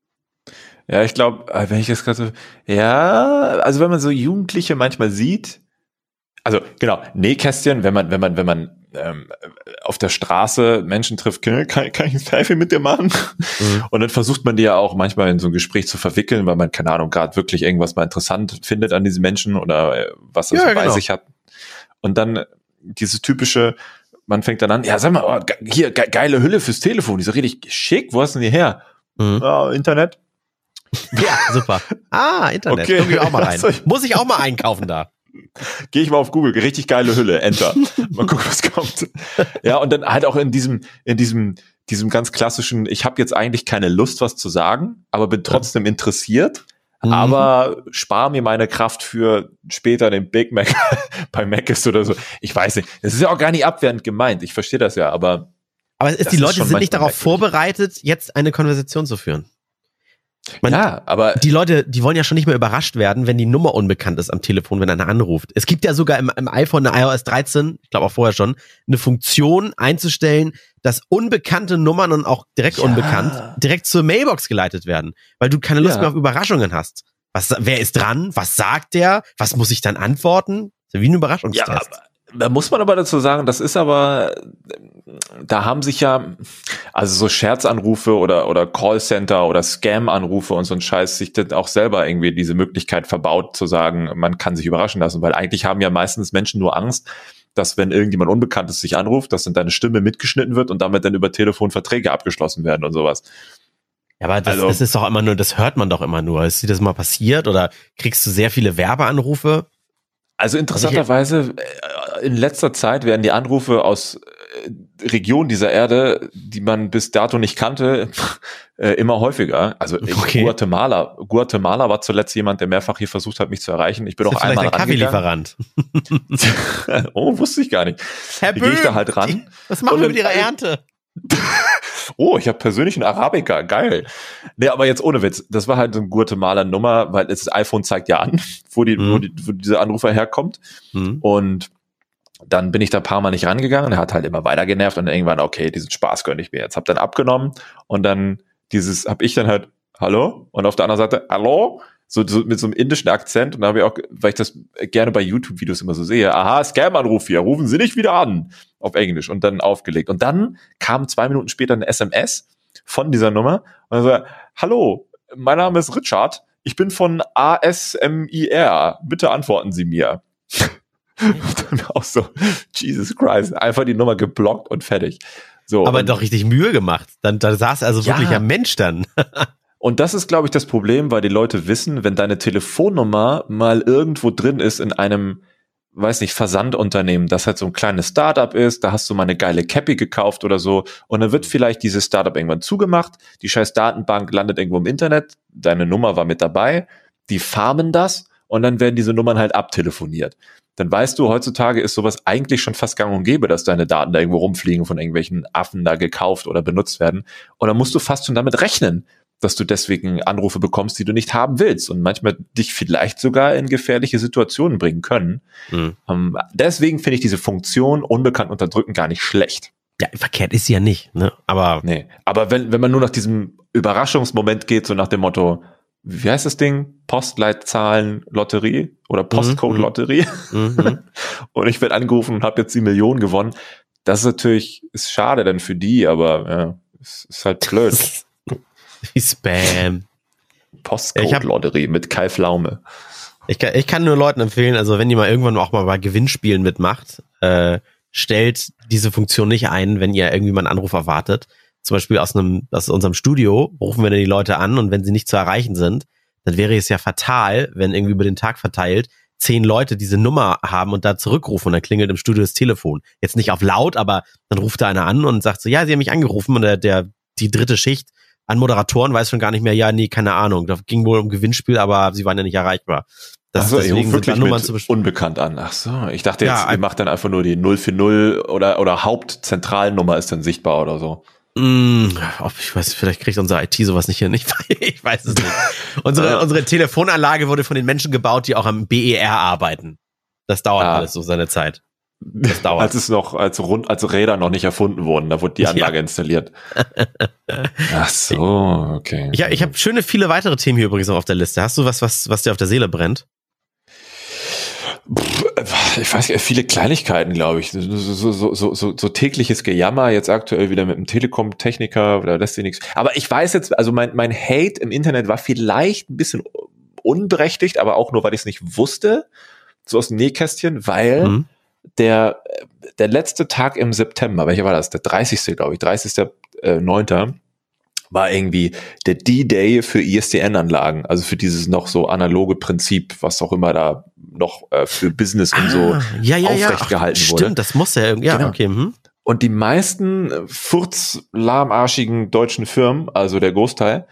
Ja, ich glaube, wenn ich das gerade so, ja, also wenn man so Jugendliche manchmal sieht, also genau, Nähkästchen, wenn man, wenn man, wenn man ähm, auf der Straße Menschen trifft, kann, kann, kann ich ein Selfie mit dir machen? Mhm. Und dann versucht man die ja auch manchmal in so ein Gespräch zu verwickeln, weil man, keine Ahnung, gerade wirklich irgendwas mal interessant findet an diesen Menschen oder was er ja, so bei genau. sich hat. Und dann dieses typische, man fängt dann an, ja, sag mal, oh, hier, ge- geile Hülle fürs Telefon, die ist so richtig schick, wo hast du denn die her? Mhm. Ja, Internet. Ja, super. Ah, Internet. Okay. Guck ich auch mal rein. Also, Muss ich auch mal einkaufen da. Gehe ich mal auf Google, richtig geile Hülle, Enter. Mal gucken, was kommt. Ja, und dann halt auch in diesem, in diesem, diesem ganz klassischen, ich habe jetzt eigentlich keine Lust, was zu sagen, aber bin trotzdem interessiert, mhm. aber spare mir meine Kraft für später den Big Mac bei Mac ist oder so. Ich weiß nicht. Das ist ja auch gar nicht abwertend gemeint. Ich verstehe das ja, aber. Aber es ist, die Leute sind nicht darauf vorbereitet, jetzt eine Konversation zu führen. Man, ja, aber die Leute, die wollen ja schon nicht mehr überrascht werden, wenn die Nummer unbekannt ist am Telefon, wenn einer anruft. Es gibt ja sogar im, im iPhone, eine i O S dreizehn, ich glaube auch vorher schon, eine Funktion einzustellen, dass unbekannte Nummern und auch direkt ja. unbekannt direkt zur Mailbox geleitet werden, weil du keine Lust ja. mehr auf Überraschungen hast. Was, wer ist dran? Was sagt der? Was muss ich dann antworten? So wie ein Überraschungstest. Ja, aber da muss man aber dazu sagen, das ist aber, da haben sich ja, also so Scherzanrufe oder oder Callcenter oder Scam-Anrufe und so ein Scheiß sich dann auch selber irgendwie diese Möglichkeit verbaut zu sagen, man kann sich überraschen lassen, weil eigentlich haben ja meistens Menschen nur Angst, dass wenn irgendjemand Unbekanntes sich anruft, dass dann deine Stimme mitgeschnitten wird und damit dann über Telefon Verträge abgeschlossen werden und sowas. Ja, aber das, also, das ist doch immer nur, das hört man doch immer nur. Ist dir das mal passiert oder kriegst du sehr viele Werbeanrufe? Also interessanterweise, in letzter Zeit werden die Anrufe aus Regionen dieser Erde, die man bis dato nicht kannte, immer häufiger. Also in okay. Guatemala. Guatemala war zuletzt jemand, der mehrfach hier versucht hat, mich zu erreichen. Ich bin auch einmal rangegangen. Kaffeelieferant. Oh, wusste ich gar nicht. Herr Böhm, gehe ich da halt ran. Was machen wir mit Ihrer Ernte? Oh, ich habe persönlich einen Arabica, geil. Nee, aber jetzt ohne Witz, das war halt so eine Guatemala-Nummer, weil das iPhone zeigt ja an, wo, die, mhm. wo, die, wo dieser Anrufer herkommt. Mhm. Und dann bin ich da ein paar Mal nicht rangegangen, er hat halt immer weiter genervt und irgendwann, okay, diesen Spaß gönne ich mir jetzt. Hab dann abgenommen und dann dieses, hab ich dann halt, hallo? Und auf der anderen Seite, hallo? So, so mit so einem indischen Akzent und da habe ich auch, weil ich das gerne bei YouTube-Videos immer so sehe, aha, Scam-Anruf hier, rufen Sie nicht wieder an, auf Englisch und dann aufgelegt. Und dann kam zwei Minuten später eine S M S von dieser Nummer und dann so, hallo, mein Name ist Richard, ich bin von A S M I R, bitte antworten Sie mir. Und dann auch so, Jesus Christ, einfach die Nummer geblockt und fertig. So, aber und, doch richtig Mühe gemacht. Dann, da saß also wirklich ja. ein Mensch dann. Und das ist, glaube ich, das Problem, weil die Leute wissen, wenn deine Telefonnummer mal irgendwo drin ist in einem, weiß nicht, Versandunternehmen, das halt so ein kleines Startup ist, da hast du mal eine geile Cappy gekauft oder so und dann wird vielleicht dieses Startup irgendwann zugemacht, die scheiß Datenbank landet irgendwo im Internet, deine Nummer war mit dabei, die farmen das und dann werden diese Nummern halt abtelefoniert. Dann weißt du, heutzutage ist sowas eigentlich schon fast gang und gäbe, dass deine Daten da irgendwo rumfliegen, von irgendwelchen Affen da gekauft oder benutzt werden. Und dann musst du fast schon damit rechnen, dass du deswegen Anrufe bekommst, die du nicht haben willst und manchmal dich vielleicht sogar in gefährliche Situationen bringen können. Mhm. Um, deswegen finde ich diese Funktion unbekannt unterdrücken gar nicht schlecht. Ja, verkehrt ist sie ja nicht, ne? Aber nee, aber wenn wenn man nur nach diesem Überraschungsmoment geht, so nach dem Motto, wie heißt das Ding? Postleitzahlen-Lotterie oder Postcode-Lotterie. Mhm. Und ich werde angerufen und habe jetzt die Million gewonnen. Das ist natürlich, ist schade dann für die, aber ja, ist, ist halt blöd. Wie Spam. Postcode-Lotterie mit Kai Pflaume. Ich kann, ich kann nur Leuten empfehlen, also wenn ihr mal irgendwann auch mal bei Gewinnspielen mitmacht, äh, stellt diese Funktion nicht ein, wenn ihr irgendwie mal einen Anruf erwartet, zum Beispiel aus einem, aus unserem Studio, rufen wir dann die Leute an und wenn sie nicht zu erreichen sind, dann wäre es ja fatal, wenn irgendwie über den Tag verteilt zehn Leute diese Nummer haben und da zurückrufen und dann klingelt im Studio das Telefon. Jetzt nicht auf laut, aber dann ruft da einer an und sagt so, ja, sie haben mich angerufen und der, der die dritte Schicht an Moderatoren weiß schon gar nicht mehr, ja, nee, keine Ahnung, da ging wohl um Gewinnspiel, aber sie waren ja nicht erreichbar. Das, Ach so, deswegen ich wirklich sind mit zu unbekannt an. Ach so, ich dachte jetzt, ja, ihr macht dann einfach nur die null vier null oder oder Hauptzentralnummer ist dann sichtbar oder so. Mm, ich weiß, vielleicht kriegt unsere I T sowas nicht hin. Ich, ich weiß es nicht. Unsere, unsere Telefonanlage wurde von den Menschen gebaut, die auch am B E R arbeiten. Das dauert ah. alles so seine Zeit. Das dauert. Als es noch, als Rund, als Räder noch nicht erfunden wurden, da wurde die Anlage ja. installiert. Ach so, okay. Ja, ich habe schöne viele weitere Themen hier übrigens noch auf der Liste. Hast du was, was, was dir auf der Seele brennt? Ich weiß nicht, viele Kleinigkeiten, glaube ich. So, so, so, so, so, so tägliches Gejammer, jetzt aktuell wieder mit einem Telekom-Techniker, oder lässt sich nichts. Aber ich weiß jetzt, also mein, mein Hate im Internet war vielleicht ein bisschen unberechtigt, aber auch nur, weil ich es nicht wusste, so aus dem Nähkästchen, weil mhm. der, der letzte Tag im September, welcher war das? Der dreißigste glaube ich, dreißigster neunter war irgendwie der D-Day für I S D N-Anlagen, also für dieses noch so analoge Prinzip, was auch immer da noch äh, für Business und so ah, ja, ja, aufrecht ja. Ach, gehalten wurde. Stimmt, das muss ja irgendwie, ja, genau. okay. Hm. Und die meisten furzlahmarschigen deutschen Firmen, also der Großteil,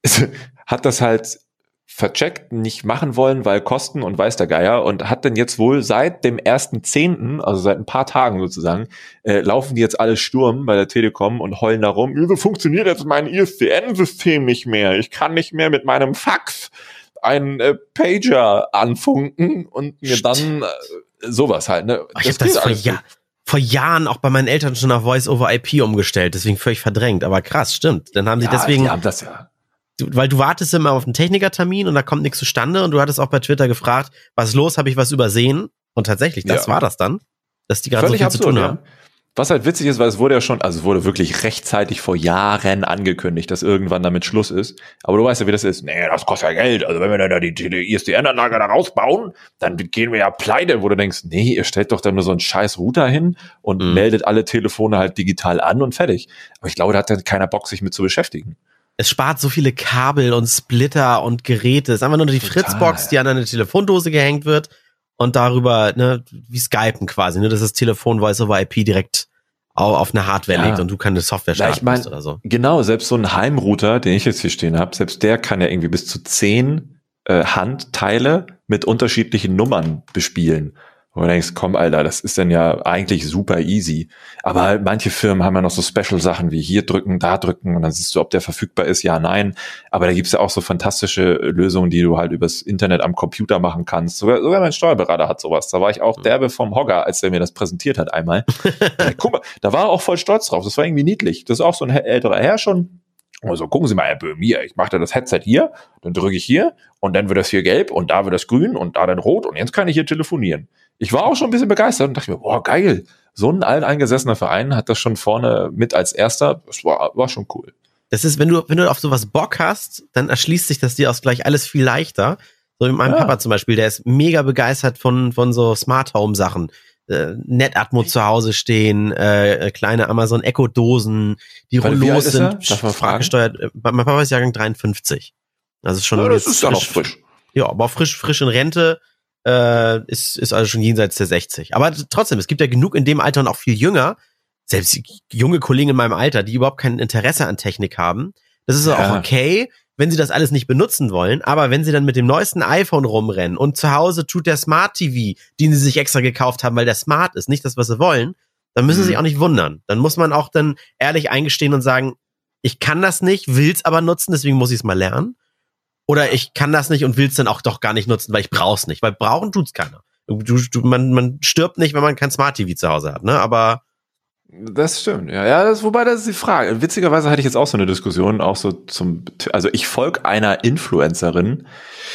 hat das halt vercheckt, nicht machen wollen, weil Kosten und weiß der Geier, und hat dann jetzt wohl seit dem ersten zehnten, also seit ein paar Tagen sozusagen, äh, laufen die jetzt alle Sturm bei der Telekom und heulen da rum, wieso funktioniert jetzt mein I S D N-System nicht mehr? Ich kann nicht mehr mit meinem Fax einen äh, Pager anfunken und mir dann äh, sowas halt. Ne? Das ich hab das vor, ja, vor Jahren auch bei meinen Eltern schon auf Voice-over-I P umgestellt, deswegen völlig verdrängt, aber krass, stimmt. Dann haben sie ja, deswegen... Die haben das ja. Du, weil du wartest immer auf einen Technikertermin und da kommt nichts zustande und du hattest auch bei Twitter gefragt, was ist los, habe ich was übersehen? Und tatsächlich, das ja. war das dann, dass die gerade so viel absurd, zu tun haben. Ja. Was halt witzig ist, weil es wurde ja schon, also es wurde wirklich rechtzeitig vor Jahren angekündigt, dass irgendwann damit Schluss ist. Aber du weißt ja, wie das ist. Nee, das kostet ja Geld. Also wenn wir dann da die, die I S D N-Anlage da rausbauen, dann gehen wir ja pleite, wo du denkst, nee, ihr stellt doch da nur so einen scheiß Router hin und mhm. meldet alle Telefone halt digital an und fertig. Aber ich glaube, da hat dann keiner Bock, sich mit zu beschäftigen. Es spart so viele Kabel und Splitter und Geräte. Es ist einfach nur die Total. Fritzbox, die an eine Telefondose gehängt wird und darüber, ne, wie Skypen quasi, ne, dass das Telefon Voice-over-I P direkt auf eine Hardware ja. legt und du keine Software starten ich mein, musst oder so. Genau, selbst so ein Heimrouter, den ich jetzt hier stehen habe, selbst der kann ja irgendwie bis zu zehn äh, Handteile mit unterschiedlichen Nummern bespielen. Wo du denkst, komm, Alter, das ist dann ja eigentlich super easy. Aber halt manche Firmen haben ja noch so Special-Sachen wie hier drücken, da drücken und dann siehst du, ob der verfügbar ist, ja, nein. Aber da gibt's ja auch so fantastische Lösungen, die du halt übers Internet am Computer machen kannst. Sogar, sogar mein Steuerberater hat sowas. Da war ich auch derbe vom Hocker, als der mir das präsentiert hat einmal. Guck mal, da war er auch voll stolz drauf. Das war irgendwie niedlich. Das ist auch so ein älterer Herr schon. Also gucken Sie mal, Herr Böhm, hier, ich mache da das Headset hier, dann drücke ich hier und dann wird das hier gelb und da wird das grün und da dann rot und jetzt kann ich hier telefonieren. Ich war auch schon ein bisschen begeistert und dachte mir, boah, geil, so ein alteingesessener Verein hat das schon vorne mit als erster, das war, war schon cool. Das ist, wenn du, wenn du auf sowas Bock hast, dann erschließt sich das dir auch gleich alles viel leichter. So mit meinem ja. Papa zum Beispiel, der ist mega begeistert von, von so Smart Home Sachen. Äh, Netatmo zu Hause stehen, äh, kleine Amazon Echo Dosen, die Rollos sind sprachgesteuert. Mein Papa ist Jahrgang dreiundfünfzig. Also schon ja, das ist ja noch frisch. Ja, aber frisch, frisch in Rente, äh, ist, ist also schon jenseits der sechzig. Aber trotzdem, es gibt ja genug in dem Alter und auch viel jünger, selbst junge Kollegen in meinem Alter, die überhaupt kein Interesse an Technik haben. Das ist ja auch okay, wenn sie das alles nicht benutzen wollen, aber wenn sie dann mit dem neuesten iPhone rumrennen und zu Hause tut der Smart T V, den sie sich extra gekauft haben, weil der smart ist, nicht das, was sie wollen, dann müssen sie mhm. sich auch nicht wundern. Dann muss man auch dann ehrlich eingestehen und sagen, ich kann das nicht, will's aber nutzen, deswegen muss ich es mal lernen. Oder ich kann das nicht und will's dann auch doch gar nicht nutzen, weil ich brauch's nicht. Weil brauchen tut's keiner. Du, du, man, man stirbt nicht, wenn man kein Smart T V zu Hause hat, ne? Aber das stimmt, ja. Ja, das, wobei, das ist die Frage. Witzigerweise hatte ich jetzt auch so eine Diskussion, auch so zum, also ich folge einer Influencerin,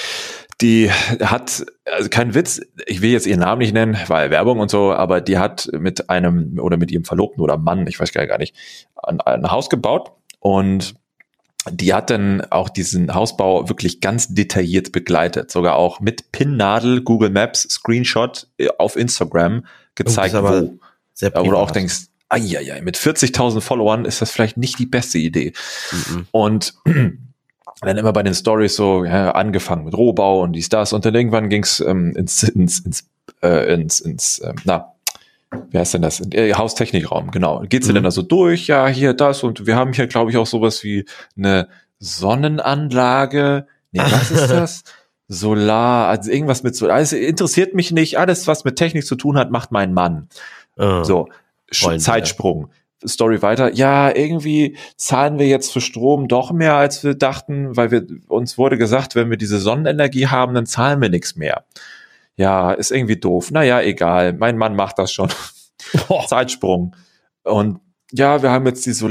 die hat, also kein Witz, ich will jetzt ihren Namen nicht nennen, weil Werbung und so, aber die hat mit einem, oder mit ihrem Verlobten oder Mann, ich weiß gar nicht, ein, ein Haus gebaut und die hat dann auch diesen Hausbau wirklich ganz detailliert begleitet, sogar auch mit Pinnadel, Google Maps, Screenshot auf Instagram gezeigt, oh, wo, sehr wo du auch denkst, Eieiei, mit vierzigtausend Followern ist das vielleicht nicht die beste Idee. Mhm. Und dann immer bei den Stories so, ja, angefangen mit Rohbau und dies, das. Und dann irgendwann ging's ähm, ins, ins, ins, äh, ins, ins ähm, na, wie heißt denn das? Äh, Haustechnikraum, genau. Geht's mhm. denn da so durch? Ja, hier das. Und wir haben hier, glaube ich, auch sowas wie eine Sonnenanlage. Nee, was ist das? Solar, also irgendwas mit Solar. Also interessiert mich nicht. Alles, was mit Technik zu tun hat, macht mein Mann. Oh. So, Sch- Zeitsprung. Story weiter. Ja, irgendwie zahlen wir jetzt für Strom doch mehr, als wir dachten, weil wir uns wurde gesagt, wenn wir diese Sonnenenergie haben, dann zahlen wir nichts mehr. Ja, ist irgendwie doof. Naja, egal. Mein Mann macht das schon. Oh. Zeitsprung. Und ja, wir haben jetzt die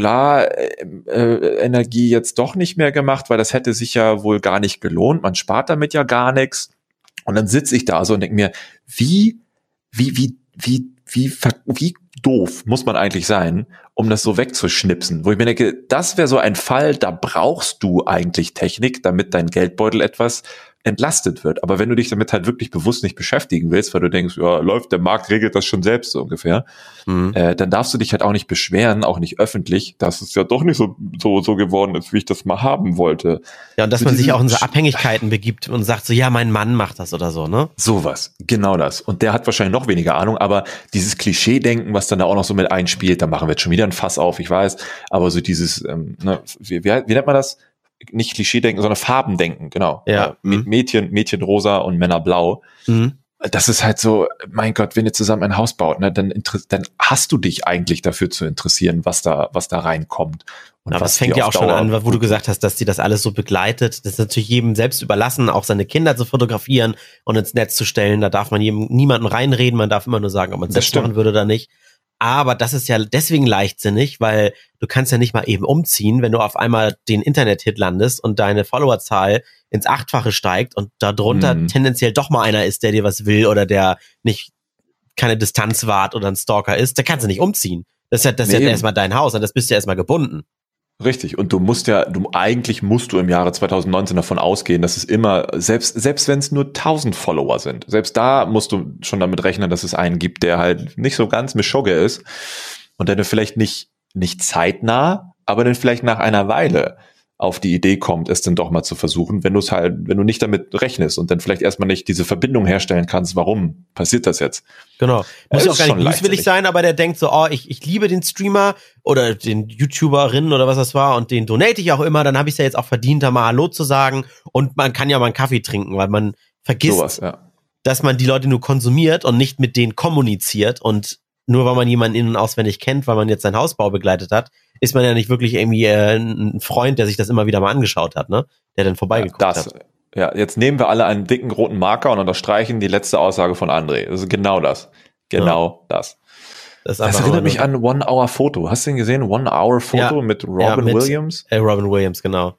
Solarenergie jetzt doch nicht mehr gemacht, weil das hätte sich ja wohl gar nicht gelohnt. Man spart damit ja gar nichts. Und dann sitze ich da so und denke mir, wie, wie, wie, wie, wie, wie doof muss man eigentlich sein, um das so wegzuschnipsen? Wo ich mir denke, das wäre so ein Fall, da brauchst du eigentlich Technik, damit dein Geldbeutel etwas entlastet wird. Aber wenn du dich damit halt wirklich bewusst nicht beschäftigen willst, weil du denkst, ja, läuft, der Markt regelt das schon selbst so ungefähr, mhm. äh, dann darfst du dich halt auch nicht beschweren, auch nicht öffentlich, dass es ja doch nicht so so so geworden ist, wie ich das mal haben wollte. Ja, und dass also man sich auch in so Abhängigkeiten begibt und sagt so, ja, mein Mann macht das oder so, ne? Sowas, genau das. Und der hat wahrscheinlich noch weniger Ahnung, aber dieses Klischee-Denken, was dann da auch noch so mit einspielt, da machen wir jetzt schon wieder ein Fass auf, ich weiß, aber so dieses, ähm, ne, wie, wie, wie nennt man das? Nicht Klischee-denken, sondern Farbendenken, genau. Ja. Mhm. Mädchen, Mädchen rosa und Männer blau. Mhm. Das ist halt so, mein Gott, wenn ihr zusammen ein Haus baut, ne, dann, dann hast du dich eigentlich dafür zu interessieren, was da, was da reinkommt. Und aber es fängt ja auch schon an, wo du gesagt hast, dass die das alles so begleitet. Das ist natürlich jedem selbst überlassen, auch seine Kinder zu fotografieren und ins Netz zu stellen. Da darf man jedem, niemanden reinreden. Man darf immer nur sagen, ob man es selbst machen würde oder nicht. Aber das ist ja deswegen leichtsinnig, weil du kannst ja nicht mal eben umziehen, wenn du auf einmal den Internet-Hit landest und deine Followerzahl ins Achtfache steigt und darunter mhm. tendenziell doch mal einer ist, der dir was will oder der nicht keine Distanz wahrt oder ein Stalker ist, da kannst du nicht umziehen. Das ist ja, das nee, ist ja erstmal dein Haus und das bist du ja erstmal gebunden. Richtig. Und du musst ja, du eigentlich musst du im Jahre zwanzig neunzehn davon ausgehen, dass es immer, selbst, selbst wenn es nur tausend Follower sind, selbst da musst du schon damit rechnen, dass es einen gibt, der halt nicht so ganz Mischugge ist und der dann vielleicht nicht, nicht zeitnah, aber dann vielleicht nach einer Weile auf die Idee kommt, es dann doch mal zu versuchen, wenn du es halt, wenn du nicht damit rechnest und dann vielleicht erstmal nicht diese Verbindung herstellen kannst, warum passiert das jetzt? Genau. Muss ja auch gar nicht böswillig sein, aber der denkt so, oh, ich, ich liebe den Streamer oder den YouTuberinnen oder was das war und den donate ich auch immer, dann habe ich es ja jetzt auch verdient, da mal Hallo zu sagen und man kann ja mal einen Kaffee trinken, weil man vergisst, Sowas, ja. dass man die Leute nur konsumiert und nicht mit denen kommuniziert und nur weil man jemanden in- und auswendig kennt, weil man jetzt seinen Hausbau begleitet hat, ist man ja nicht wirklich irgendwie äh, ein Freund, der sich das immer wieder mal angeschaut hat, ne? Der dann vorbeigeguckt ja, das, hat. Ja, jetzt nehmen wir alle einen dicken roten Marker und unterstreichen die letzte Aussage von André. Das ist genau das. Genau ja. das. Das, das erinnert mich an One-Hour-Foto. Hast du den gesehen? One-Hour-Foto ja. mit Robin ja, mit, Williams? Äh, Robin Williams, genau.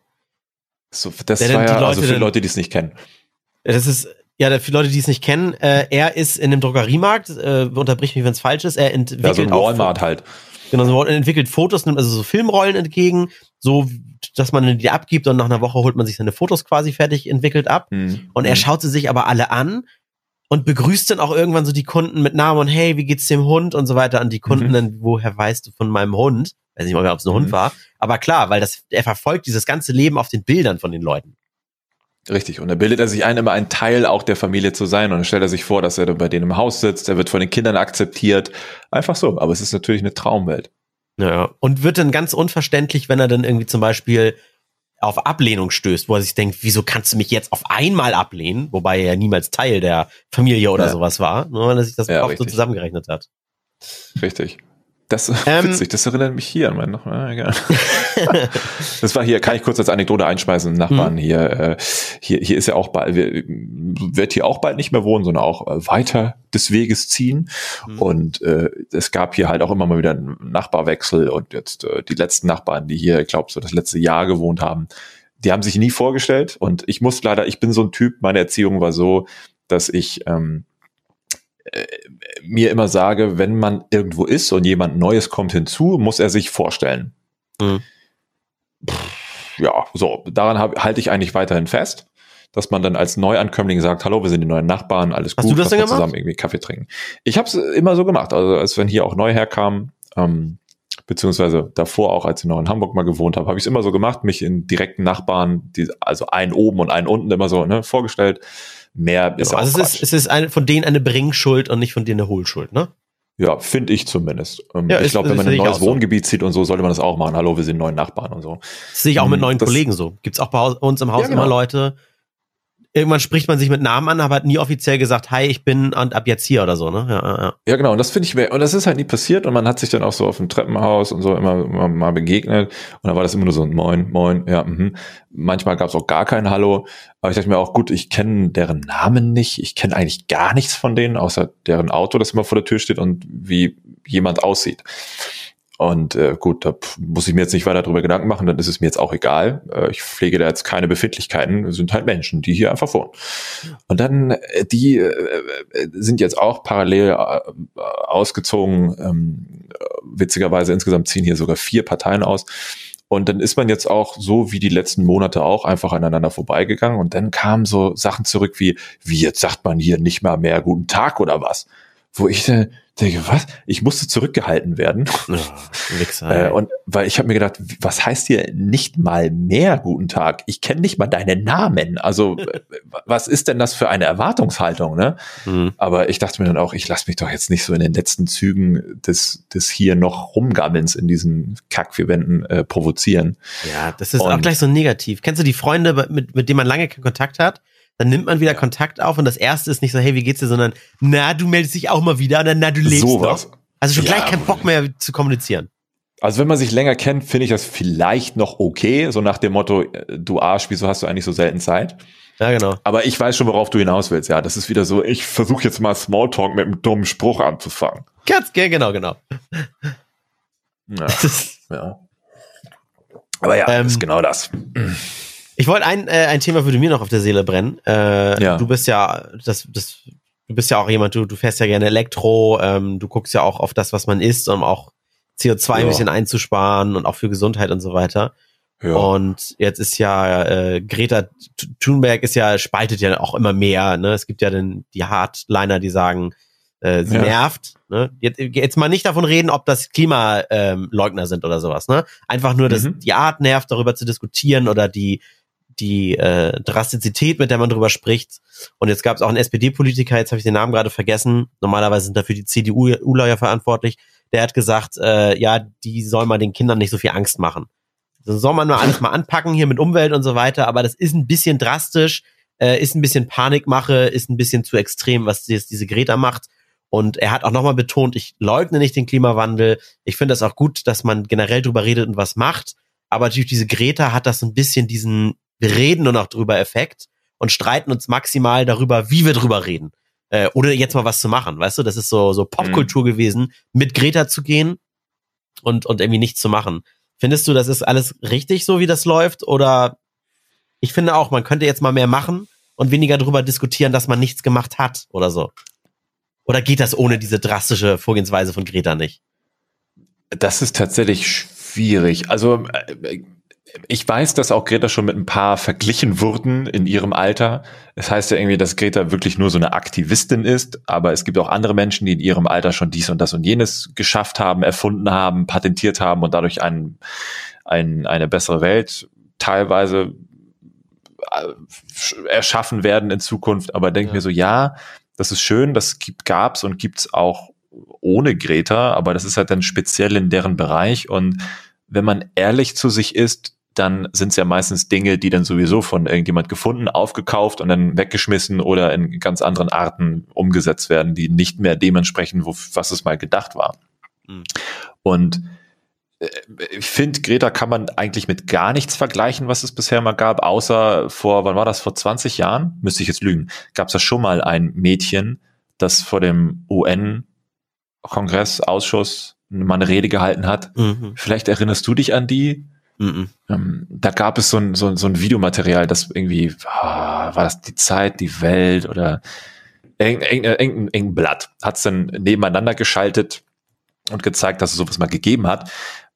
So, das der war ja, Leute, also für den, Leute, die es nicht kennen. Das ist, ja, für Leute, die es nicht kennen, äh, er ist in einem Drogeriemarkt, äh, unterbrich mich, wenn es falsch ist, er entwickelt ja, so ein Walmart auch, halt. Genau, so entwickelt Fotos, nimmt also so Filmrollen entgegen, so, dass man die abgibt und nach einer Woche holt man sich seine Fotos quasi fertig entwickelt ab. Mhm. Und er schaut sie sich aber alle an und begrüßt dann auch irgendwann so die Kunden mit Namen und hey, wie geht's dem Hund und so weiter an die Kunden mhm. dann, woher weißt du von meinem Hund? Weiß nicht mal, ob es ein mhm. Hund war. Aber klar, weil das, er verfolgt dieses ganze Leben auf den Bildern von den Leuten. Richtig. Und da bildet er sich ein, immer ein Teil auch der Familie zu sein. Und dann stellt er sich vor, dass er dann bei denen im Haus sitzt. Er wird von den Kindern akzeptiert. Einfach so. Aber es ist natürlich eine Traumwelt. Ja. Und wird dann ganz unverständlich, wenn er dann irgendwie zum Beispiel auf Ablehnung stößt, wo er sich denkt, wieso kannst du mich jetzt auf einmal ablehnen? Wobei er ja niemals Teil der Familie oder ja. sowas war. Nur weil er sich das ja, oft so zusammengerechnet hat. Richtig. Das ist ähm, witzig, das erinnert mich hier an meinen Nachbarn. Ja, das war hier, kann ich kurz als Anekdote einschmeißen, Nachbarn mhm. hier, äh, hier, hier ist ja auch bald, wird hier auch bald nicht mehr wohnen, sondern auch äh, weiter des Weges ziehen. Mhm. Und äh, es gab hier halt auch immer mal wieder einen Nachbarwechsel und jetzt äh, die letzten Nachbarn, die hier, ich glaube, so das letzte Jahr gewohnt haben, die haben sich nie vorgestellt und ich muss leider, ich bin so ein Typ, meine Erziehung war so, dass ich ähm, äh, mir immer sage, wenn man irgendwo ist und jemand Neues kommt hinzu, muss er sich vorstellen. Mhm. Pff, ja, so, daran hab, halte ich eigentlich weiterhin fest, dass man dann als Neuankömmling sagt, hallo, wir sind die neuen Nachbarn, alles Hast gut, du das denn zusammen irgendwie Kaffee trinken. Ich habe es immer so gemacht, also als wenn hier auch neu herkam, Ähm, beziehungsweise davor auch, als ich noch in Hamburg mal gewohnt habe, habe ich es immer so gemacht, mich in direkten Nachbarn, die, also einen oben und einen unten immer so ne, vorgestellt. Mehr ist genau, auch also es ist, es ist eine, von denen eine Bringschuld und nicht von denen eine Hohlschuld, ne? Ja, finde ich zumindest. Ähm, Ja, ich ist- glaube, wenn man sehe ein ich neues auch so. Wohngebiet zieht und so, sollte man das auch machen. Hallo, wir sind neuen Nachbarn und so. Das sehe ich auch mit Ähm, neuen das- Kollegen so. Gibt's auch bei uns im Haus Ja, genau. immer Leute. Irgendwann spricht man sich mit Namen an, aber hat nie offiziell gesagt, hi, ich bin und ab jetzt hier oder so, ne? Ja, ja, ja. Ja, genau. Und das finde ich, und das ist halt nie passiert. Und man hat sich dann auch so auf dem Treppenhaus und so immer, immer mal begegnet. Und dann war das immer nur so ein Moin, Moin, ja, mhm. Manchmal gab es auch gar kein Hallo. Aber ich dachte mir auch, gut, ich kenne deren Namen nicht. Ich kenne eigentlich gar nichts von denen, außer deren Auto, das immer vor der Tür steht und wie jemand aussieht. Und äh, gut, da pf, muss ich mir jetzt nicht weiter drüber Gedanken machen, dann ist es mir jetzt auch egal. Äh, ich pflege da jetzt keine Befindlichkeiten, es sind halt Menschen, die hier einfach wohnen. Und dann, äh, die äh, sind jetzt auch parallel äh, ausgezogen, ähm, witzigerweise insgesamt ziehen hier sogar vier Parteien aus. Und dann ist man jetzt auch so wie die letzten Monate auch einfach aneinander vorbeigegangen. Und dann kamen so Sachen zurück wie, wie jetzt sagt man hier nicht mal mehr guten Tag oder was? Wo ich äh, denke, was? Ich musste zurückgehalten werden. Ja, Wichser, äh, und weil ich habe mir gedacht, was heißt hier nicht mal mehr guten Tag? Ich kenne nicht mal deinen Namen. Also was ist denn das für eine Erwartungshaltung? Ne? Mhm. Aber ich dachte mir dann auch, ich lasse mich doch jetzt nicht so in den letzten Zügen des, des hier noch Rumgammelns in diesen Kackvierwänden äh, provozieren. Ja, das ist Und- auch gleich so negativ. Kennst du die Freunde, mit, mit denen man lange keinen Kontakt hat? Dann nimmt man wieder Kontakt auf und das erste ist nicht so, hey, wie geht's dir, sondern, na, du meldest dich auch mal wieder und dann, na, du lebst Sowas. noch. Also schon Ja. gleich keinen Bock mehr zu kommunizieren. Also wenn man sich länger kennt, finde ich das vielleicht noch okay, so nach dem Motto, äh, du Arsch, wieso hast du eigentlich so selten Zeit? Ja, genau. Aber ich weiß schon, worauf du hinaus willst. Ja, das ist wieder so, ich versuche jetzt mal Smalltalk mit einem dummen Spruch anzufangen. Ganz, ja, genau, genau. Ja, Das ist, ja. Aber ja, Ähm, ist genau das. ich wollte ein, äh, ein Thema würde mir noch auf der Seele brennen. Äh, Ja. Du bist ja, das, das, du bist ja auch jemand, du, du fährst ja gerne Elektro, ähm, du guckst ja auch auf das, was man isst, um auch C O zwei Ja. ein bisschen einzusparen und auch für Gesundheit und so weiter. Ja. Und jetzt ist ja äh, Greta Thunberg ist ja, spaltet ja auch immer mehr. Ne? Es gibt ja den, die Hardliner, die sagen, äh, sie Ja. nervt. Ne? Jetzt, jetzt mal nicht davon reden, ob das Klimaleugner ähm, Leugner sind oder sowas. Ne? Einfach nur, dass Mhm. die Art nervt, darüber zu diskutieren oder die die äh, Drastizität, mit der man drüber spricht. Und jetzt gab es auch einen S P D-Politiker, jetzt habe ich den Namen gerade vergessen. Normalerweise sind dafür die C D U-Lawyer verantwortlich. Der hat gesagt, äh, ja, die soll man den Kindern nicht so viel Angst machen. So soll man mal alles mal anpacken hier mit Umwelt und so weiter, aber das ist ein bisschen drastisch, äh, ist ein bisschen Panikmache, ist ein bisschen zu extrem, was jetzt diese Greta macht. Und er hat auch nochmal betont, ich leugne nicht den Klimawandel. Ich finde das auch gut, dass man generell drüber redet und was macht. Aber natürlich diese Greta hat das so ein bisschen diesen, wir reden nur noch drüber Effekt und streiten uns maximal darüber, wie wir drüber reden. Äh, oder jetzt mal was zu machen, weißt du? Das ist so, so Popkultur gewesen, mit Greta zu gehen und, und irgendwie nichts zu machen. Findest du, das ist alles richtig so, wie das läuft? Oder ich finde auch, man könnte jetzt mal mehr machen und weniger darüber diskutieren, dass man nichts gemacht hat oder so. Oder geht das ohne diese drastische Vorgehensweise von Greta nicht? Das ist tatsächlich schwierig. Also äh, ich weiß, dass auch Greta schon mit ein paar verglichen wurden in ihrem Alter. Es heißt ja irgendwie, dass Greta wirklich nur so eine Aktivistin ist, aber es gibt auch andere Menschen, die in ihrem Alter schon dies und das und jenes geschafft haben, erfunden haben, patentiert haben und dadurch ein, ein, eine bessere Welt teilweise äh, erschaffen werden in Zukunft. Aber denke Ja. mir so, ja, das ist schön, das gibt, gab's und gibt's auch ohne Greta, aber das ist halt dann speziell in deren Bereich. Und wenn man ehrlich zu sich ist, dann sind es ja meistens Dinge, die dann sowieso von irgendjemand gefunden, aufgekauft und dann weggeschmissen oder in ganz anderen Arten umgesetzt werden, die nicht mehr dementsprechend, wo, was es mal gedacht war. Mhm. Und äh, ich finde, Greta kann man eigentlich mit gar nichts vergleichen, was es bisher mal gab, außer vor, wann war das, vor zwanzig Jahren? Müsste ich jetzt lügen. Gab es da schon mal ein Mädchen, das vor dem U N-Kongress, Ausschuss mal eine Rede gehalten hat. Mhm. Vielleicht erinnerst du dich an die? Mhm. Ähm, da gab es so ein, so, ein, so ein Videomaterial, das irgendwie, ah, war das die Zeit, die Welt oder irgendein, irgendein, irgendein, irgendein Blatt hat es dann nebeneinander geschaltet und gezeigt, dass es sowas mal gegeben hat.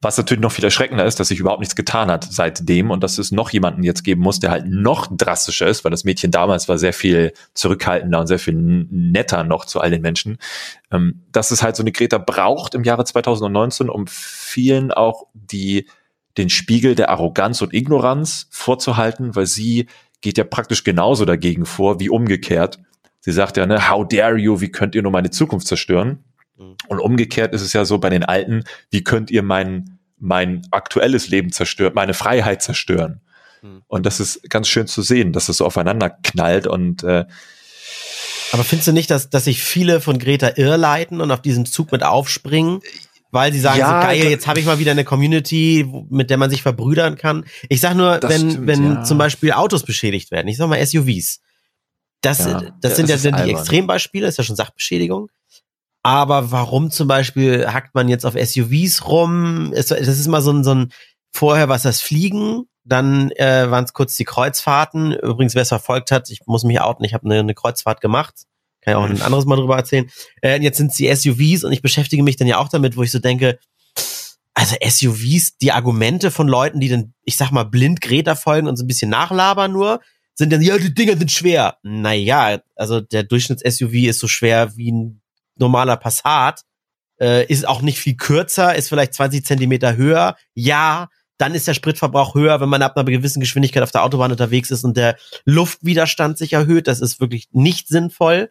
Was natürlich noch viel erschreckender ist, dass sich überhaupt nichts getan hat seitdem und dass es noch jemanden jetzt geben muss, der halt noch drastischer ist, weil das Mädchen damals war sehr viel zurückhaltender und sehr viel netter noch zu all den Menschen. Ähm, dass es halt so eine Greta braucht im Jahre zwanzig neunzehn, um vielen auch die den Spiegel der Arroganz und Ignoranz vorzuhalten, weil sie geht ja praktisch genauso dagegen vor wie umgekehrt. Sie sagt ja, ne, how dare you, wie könnt ihr nur meine Zukunft zerstören? Und umgekehrt ist es ja so bei den Alten, wie könnt ihr mein, mein aktuelles Leben zerstören, meine Freiheit zerstören? Mhm. Und das ist ganz schön zu sehen, dass es so aufeinander knallt und äh, aber findest du nicht, dass, dass sich viele von Greta irrleiten und auf diesen Zug mit aufspringen? Weil sie sagen, ja, so geil, jetzt habe ich mal wieder eine Community, mit der man sich verbrüdern kann. Ich sag nur, wenn, stimmt, wenn ja. zum Beispiel Autos beschädigt werden, ich sag mal S U Vs. Das, ja, das, das sind das ja dann die Extrembeispiele, ist ja schon Sachbeschädigung. Aber warum zum Beispiel hackt man jetzt auf S U Vs rum? Das ist immer so ein, so ein vorher war es das Fliegen, dann äh, waren es kurz die Kreuzfahrten. Übrigens, wer es verfolgt hat, ich muss mich outen, ich habe eine, eine Kreuzfahrt gemacht. Kann ich auch ein anderes Mal drüber erzählen. Äh, jetzt sind es die S U Vs und ich beschäftige mich dann ja auch damit, wo ich so denke, also S U Vs, die Argumente von Leuten, die dann, ich sag mal, blind Greta folgen und so ein bisschen nachlabern nur, sind dann, ja, die Dinger sind schwer. Naja, also der Durchschnitts-S U V ist so schwer wie ein normaler Passat, äh, ist auch nicht viel kürzer, ist vielleicht zwanzig Zentimeter höher. Ja, dann ist der Spritverbrauch höher, wenn man ab einer gewissen Geschwindigkeit auf der Autobahn unterwegs ist und der Luftwiderstand sich erhöht. Das ist wirklich nicht sinnvoll.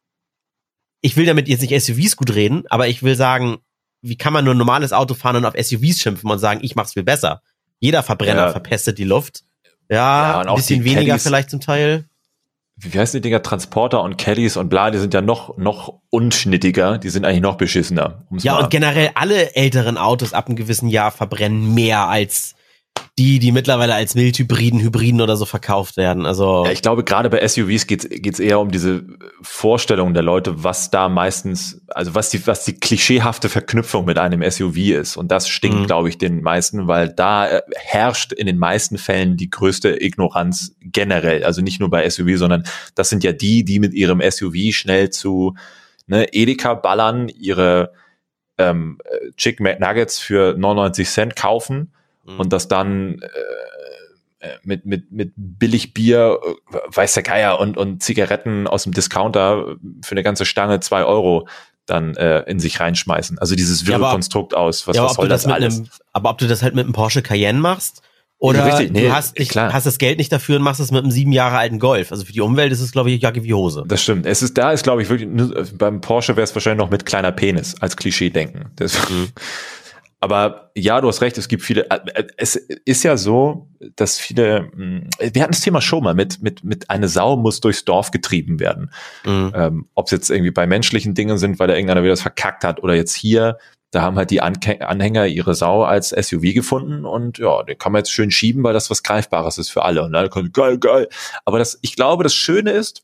Ich will damit jetzt nicht S U Vs gut reden, aber ich will sagen, wie kann man nur ein normales Auto fahren und auf S U Vs schimpfen und sagen, ich mach's viel besser. Jeder Verbrenner ja. verpestet die Luft. Ja, ja ein bisschen weniger Caddies, vielleicht zum Teil. Wie heißen die Dinger? Transporter und Caddies und bla, die sind ja noch noch unschnittiger, die sind eigentlich noch beschissener. Ja, und generell alle älteren Autos ab einem gewissen Jahr verbrennen mehr als die, die mittlerweile als Wildhybriden, Hybriden oder so verkauft werden. Also ja, ich glaube, gerade bei S U Vs geht's geht's eher um diese Vorstellung der Leute, was da meistens, also was die was die klischeehafte Verknüpfung mit einem S U V ist. Und das stinkt, mhm. glaube ich, den meisten, weil da herrscht in den meisten Fällen die größte Ignoranz generell. Also nicht nur bei S U V, sondern das sind ja die, die mit ihrem S U V schnell zu ne, Edeka ballern, ihre ähm, Chicken McNuggets für neunundneunzig Cent kaufen. Und das dann äh, mit mit mit Billigbier, äh, weiß der Geier, und und Zigaretten aus dem Discounter für eine ganze Stange zwei Euro dann äh, in sich reinschmeißen. Also dieses wirre ja, Konstrukt aus. Was, ja, was soll das, das alles? Einem, aber ob du das halt mit einem Porsche Cayenne machst oder Richtig, nee, du hast, nicht, hast das Geld nicht dafür und machst es mit einem sieben Jahre alten Golf. Also für die Umwelt ist es, glaube ich, Jacke wie Hose. Das stimmt. Es ist da ist, glaube ich, wirklich beim Porsche wäre es wahrscheinlich noch mit kleiner Penis als Klischee-Denken. Das, mhm. Aber ja, du hast recht, es gibt viele, es ist ja so, dass viele, wir hatten das Thema schon mal mit, mit, mit eine Sau muss durchs Dorf getrieben werden. Mhm. Ähm, ob es jetzt irgendwie bei menschlichen Dingen sind, weil da irgendeiner wieder das verkackt hat oder jetzt hier, da haben halt die Anke- Anhänger ihre Sau als S U V gefunden und ja, den kann man jetzt schön schieben, weil das was Greifbares ist für alle und dann kommt, geil, geil. Aber das, ich glaube, das Schöne ist,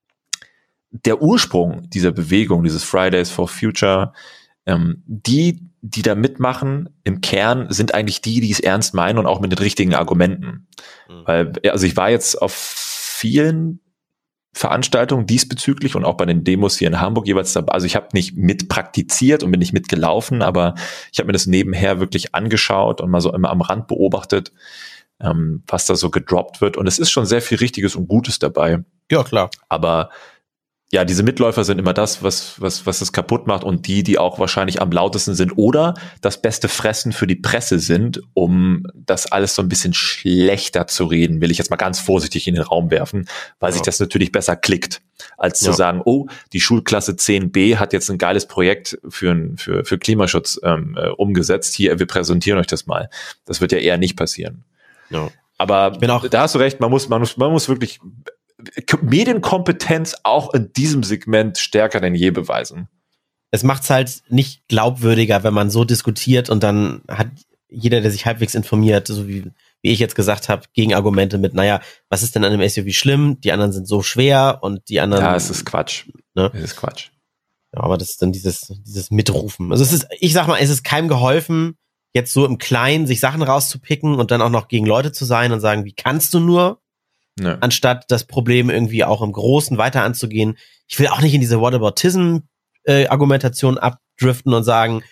der Ursprung dieser Bewegung, dieses Fridays for Future, ähm, die, die da mitmachen, im Kern sind eigentlich die, die es ernst meinen und auch mit den richtigen Argumenten. Mhm. Weil, also ich war jetzt auf vielen Veranstaltungen diesbezüglich und auch bei den Demos hier in Hamburg jeweils dabei. Also ich habe nicht mit praktiziert und bin nicht mitgelaufen, aber ich habe mir das nebenher wirklich angeschaut und mal so immer am Rand beobachtet, ähm, was da so gedroppt wird. Und es ist schon sehr viel Richtiges und Gutes dabei. Ja, klar. Aber ja, diese Mitläufer sind immer das, was, was, was es kaputt macht und die, die auch wahrscheinlich am lautesten sind oder das beste Fressen für die Presse sind, um das alles so ein bisschen schlechter zu reden, will ich jetzt mal ganz vorsichtig in den Raum werfen, weil ja. sich das natürlich besser klickt, als zu ja. sagen, oh, die Schulklasse zehn b hat jetzt ein geiles Projekt für, für, für Klimaschutz ähm, äh, umgesetzt. Hier, wir präsentieren euch das mal. Das wird ja eher nicht passieren. Ja. Aber da hast du recht, man muss, man muss, man muss wirklich Medienkompetenz auch in diesem Segment stärker denn je beweisen. Es macht's halt nicht glaubwürdiger, wenn man so diskutiert und dann hat jeder, der sich halbwegs informiert, so wie, wie ich jetzt gesagt habe, Gegenargumente mit, naja, was ist denn an einem S U V schlimm? Die anderen sind so schwer und die anderen... Ja, es ist Quatsch. Ne? Es ist Quatsch. Ja, aber das ist dann dieses, dieses Mitrufen. Also es ist, ich sag mal, es ist keinem geholfen, jetzt so im Kleinen sich Sachen rauszupicken und dann auch noch gegen Leute zu sein und sagen, wie kannst du nur? Nee. Anstatt das Problem irgendwie auch im Großen weiter anzugehen. Ich will auch nicht in diese Whataboutism-Argumentation abdriften und sagen,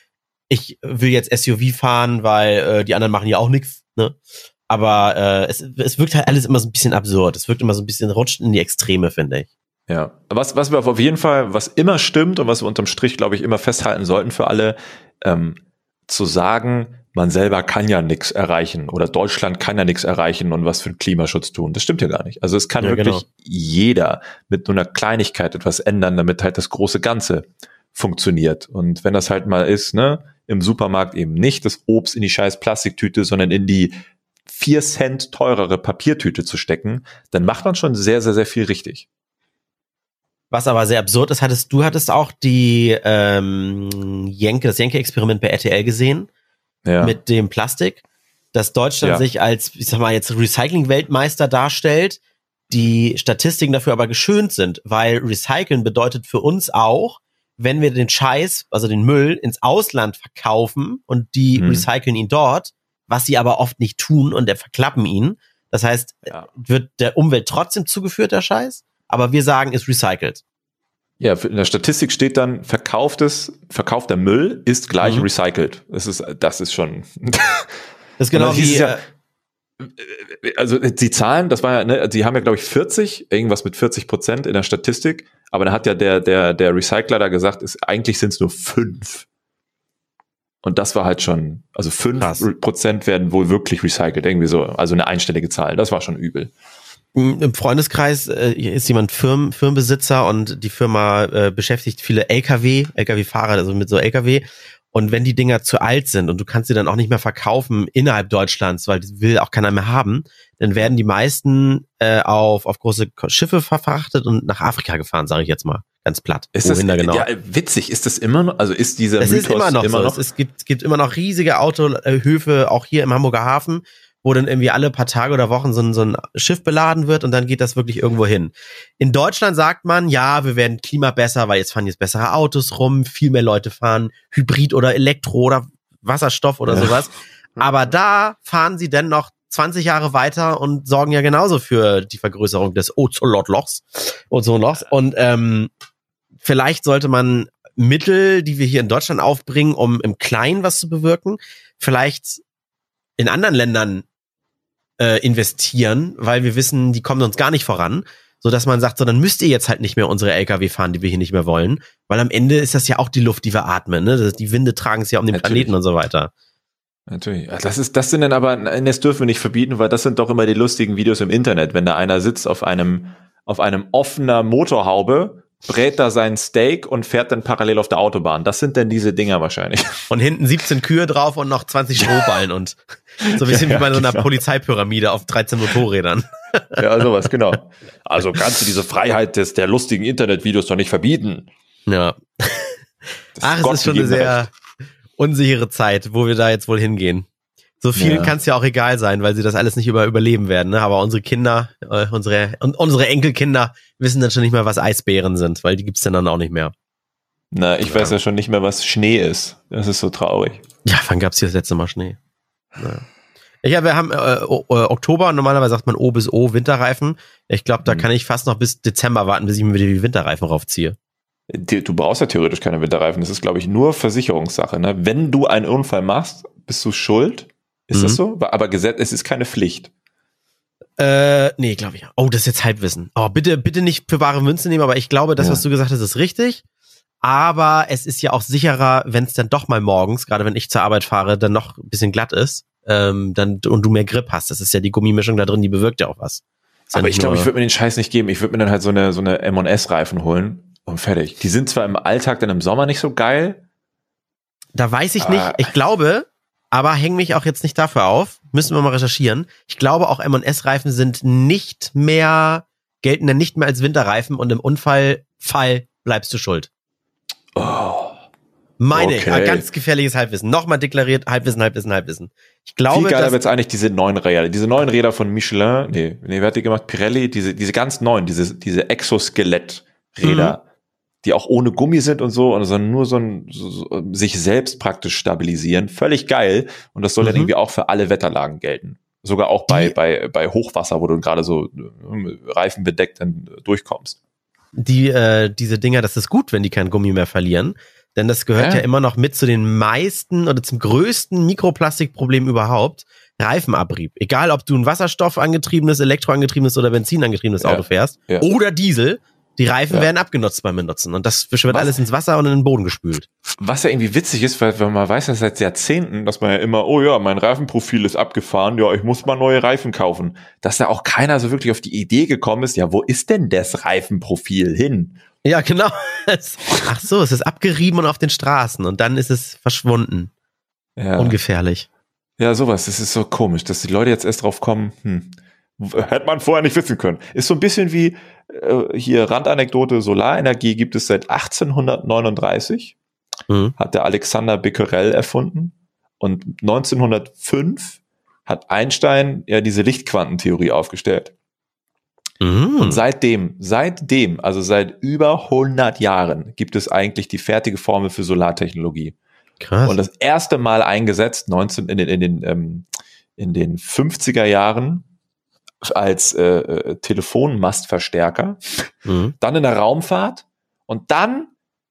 ich will jetzt S U V fahren, weil äh, die anderen machen ja auch nichts, ne? Aber äh, es, es wirkt halt alles immer so ein bisschen absurd. Es wirkt immer so ein bisschen rutscht in die Extreme, finde ich. Ja, was, was wir auf jeden Fall, was immer stimmt und was wir unterm Strich, glaube ich, immer festhalten sollten für alle, ähm, zu sagen, man selber kann ja nichts erreichen oder Deutschland kann ja nichts erreichen und was für den Klimaschutz tun. Das stimmt ja gar nicht. Also es kann ja, wirklich genau. jeder mit nur einer Kleinigkeit etwas ändern, damit halt das große Ganze funktioniert. Und wenn das halt mal ist, ne, im Supermarkt eben nicht das Obst in die scheiß Plastiktüte, sondern in die vier Cent teurere Papiertüte zu stecken, dann macht man schon sehr, sehr, sehr viel richtig. Was aber sehr absurd ist, hattest du hattest auch die ähm, Jenke, das Jenke-Experiment bei R T L gesehen, ja. mit dem Plastik, dass Deutschland ja. sich als, ich sag mal jetzt Recycling-Weltmeister darstellt, die Statistiken dafür aber geschönt sind, weil Recyceln bedeutet für uns auch, wenn wir den Scheiß, also den Müll, ins Ausland verkaufen und die hm. recyceln ihn dort, was sie aber oft nicht tun und der verklappen ihn. Das heißt, ja. wird der Umwelt trotzdem zugeführt, der Scheiß, aber wir sagen, ist recycelt. Ja, in der Statistik steht dann, verkauftes, verkaufter Müll ist gleich mhm. recycelt. Das ist, das ist schon. Das ist genau wie, ja, also die Zahlen, das war ja, ne, die haben ja, glaube ich, vierzig, irgendwas mit vierzig Prozent in der Statistik, aber da hat ja der, der, der Recycler da gesagt, ist, eigentlich sind es nur fünf. Und das war halt schon, also fünf Prozent werden wohl wirklich recycelt, irgendwie so, also eine einstellige Zahl, das war schon übel. Im Freundeskreis äh, ist jemand Firmen, Firmenbesitzer und die Firma äh, beschäftigt viele L K W, L K W-Fahrer, also mit so L K W. Und wenn die Dinger zu alt sind und du kannst sie dann auch nicht mehr verkaufen innerhalb Deutschlands, weil das will auch keiner mehr haben, dann werden die meisten äh, auf auf große Schiffe verfrachtet und nach Afrika gefahren, sage ich jetzt mal. Ganz platt. Ist das, da genau. Ja, witzig, ist das immer noch, also ist dieser Mythos ist immer noch immer so. Noch? Es gibt, es gibt immer noch riesige Autohöfe, auch hier im Hamburger Hafen, wo dann irgendwie alle paar Tage oder Wochen so ein, so ein Schiff beladen wird und dann geht das wirklich irgendwo hin. In Deutschland sagt man, ja, wir werden Klima besser, weil jetzt fahren jetzt bessere Autos rum, viel mehr Leute fahren Hybrid oder Elektro oder Wasserstoff oder ja. sowas. Aber da fahren sie dann noch zwanzig Jahre weiter und sorgen ja genauso für die Vergrößerung des Ozonlochs. Ozonlochs. Und ähm, vielleicht sollte man Mittel, die wir hier in Deutschland aufbringen, um im Kleinen was zu bewirken, vielleicht in anderen Ländern äh, investieren, weil wir wissen, die kommen uns gar nicht voran, so dass man sagt, so dann müsst ihr jetzt halt nicht mehr unsere L K W fahren, die wir hier nicht mehr wollen, weil am Ende ist das ja auch die Luft, die wir atmen, ne? Die Winde tragen es ja um den Natürlich. Planeten und so weiter. Natürlich. Das ist, das sind dann aber, das dürfen wir nicht verbieten, weil das sind doch immer die lustigen Videos im Internet, wenn da einer sitzt auf einem, auf einem offener Motorhaube, brät da sein Steak und fährt dann parallel auf der Autobahn. Das sind denn diese Dinger wahrscheinlich. Und hinten siebzehn Kühe drauf und noch zwanzig Strohballen und so ein bisschen ja, ja, wie bei so einer genau. Polizeipyramide auf dreizehn Motorrädern. Ja, sowas, genau. Also kannst du diese Freiheit des, der lustigen Internetvideos doch nicht verbieten. Ja. Ach, es ist schon eine sehr Recht. unsichere Zeit, wo wir da jetzt wohl hingehen. So vielen ja. kann es ja auch egal sein, weil sie das alles nicht über überleben werden. Ne? Aber unsere Kinder, äh, unsere und unsere Enkelkinder wissen dann schon nicht mehr, was Eisbären sind, weil die gibt's dann, dann auch nicht mehr. Na, ich ja. weiß ja schon nicht mehr, was Schnee ist. Das ist so traurig. Ja, wann gab's hier das letzte Mal Schnee? Ja, ja wir haben äh, o- Oktober, normalerweise sagt man O bis O, Winterreifen. Ich glaube, da mhm. kann ich fast noch bis Dezember warten, bis ich mir wieder die Winterreifen raufziehe. Du brauchst ja theoretisch keine Winterreifen. Das ist, glaube ich, nur Versicherungssache. Ne? Wenn du einen Unfall machst, bist du schuld. Ist mhm. das so? Aber Gesetz, es ist keine Pflicht. Äh, nee, glaube ich. Oh, das ist jetzt Halbwissen. Oh, bitte, bitte nicht für bare Münze nehmen, aber ich glaube, das, ja. was du gesagt hast, ist richtig. Aber es ist ja auch sicherer, wenn es dann doch mal morgens, gerade wenn ich zur Arbeit fahre, dann noch ein bisschen glatt ist, ähm, dann und du mehr Grip hast. Das ist ja die Gummimischung da drin, die bewirkt ja auch was. Aber ich glaube, ich würde mir den Scheiß nicht geben. Ich würde mir dann halt so eine, so eine M und S-Reifen holen und fertig. Die sind zwar im Alltag dann im Sommer nicht so geil. Da weiß ich nicht. Ich glaube, aber häng mich auch jetzt nicht dafür auf. Müssen wir mal recherchieren. Ich glaube, auch M und S-Reifen sind nicht mehr, gelten dann nicht mehr als Winterreifen und im Unfallfall bleibst du schuld. Oh. Meine, okay. ganz gefährliches Halbwissen. Nochmal deklariert, Halbwissen, Halbwissen, Halbwissen. Ich glaube, Viel geiler wird's eigentlich diese neuen Räder. Diese neuen Räder von Michelin, nee, nee, wer hat die gemacht? Pirelli, diese, diese ganz neuen, diese, diese Exoskelett-Räder, mhm. die auch ohne Gummi sind und so, sondern nur so ein, so, so, sich selbst praktisch stabilisieren. Völlig geil. Und das soll mhm. dann irgendwie auch für alle Wetterlagen gelten. Sogar auch bei, die, bei, bei Hochwasser, wo du gerade so reifenbedeckt dann durchkommst. Die, äh, diese Dinger, das ist gut, wenn die kein Gummi mehr verlieren. Denn das gehört Ja. ja immer noch mit zu den meisten oder zum größten Mikroplastikproblem überhaupt. Reifenabrieb. Egal, ob du ein Wasserstoff angetriebenes, Elektroangetriebenes oder Benzin angetriebenes Ja. Auto fährst Ja. oder Diesel, die Reifen Ja. werden abgenutzt beim Benutzen. Und das wird Was? alles ins Wasser und in den Boden gespült. Was ja irgendwie witzig ist, weil, weil man weiß ja seit Jahrzehnten, dass man ja immer, oh ja, mein Reifenprofil ist abgefahren, ja, ich muss mal neue Reifen kaufen. Dass da auch keiner so wirklich auf die Idee gekommen ist, ja, wo ist denn das Reifenprofil hin? Ja, genau. Ach so, es ist abgerieben und auf den Straßen und dann ist es verschwunden. Ja. Ungefährlich. Ja, sowas, das ist so komisch, dass die Leute jetzt erst drauf kommen, hm, hätte man vorher nicht wissen können. Ist so ein bisschen wie, äh, hier Randanekdote, Solarenergie gibt es seit achtzehnhundertneununddreißig, Mhm. hat der Alexander Becquerel erfunden und neunzehnhundertfünf hat Einstein ja diese Lichtquantentheorie aufgestellt. Mhm. Und seitdem, seitdem, also seit über hundert Jahren gibt es eigentlich die fertige Formel für Solartechnologie. Krass. Und das erste Mal eingesetzt, neunzehn, in den, in den, ähm, in den fünfziger Jahren als äh, äh, Telefonmastverstärker, Mhm. dann in der Raumfahrt und dann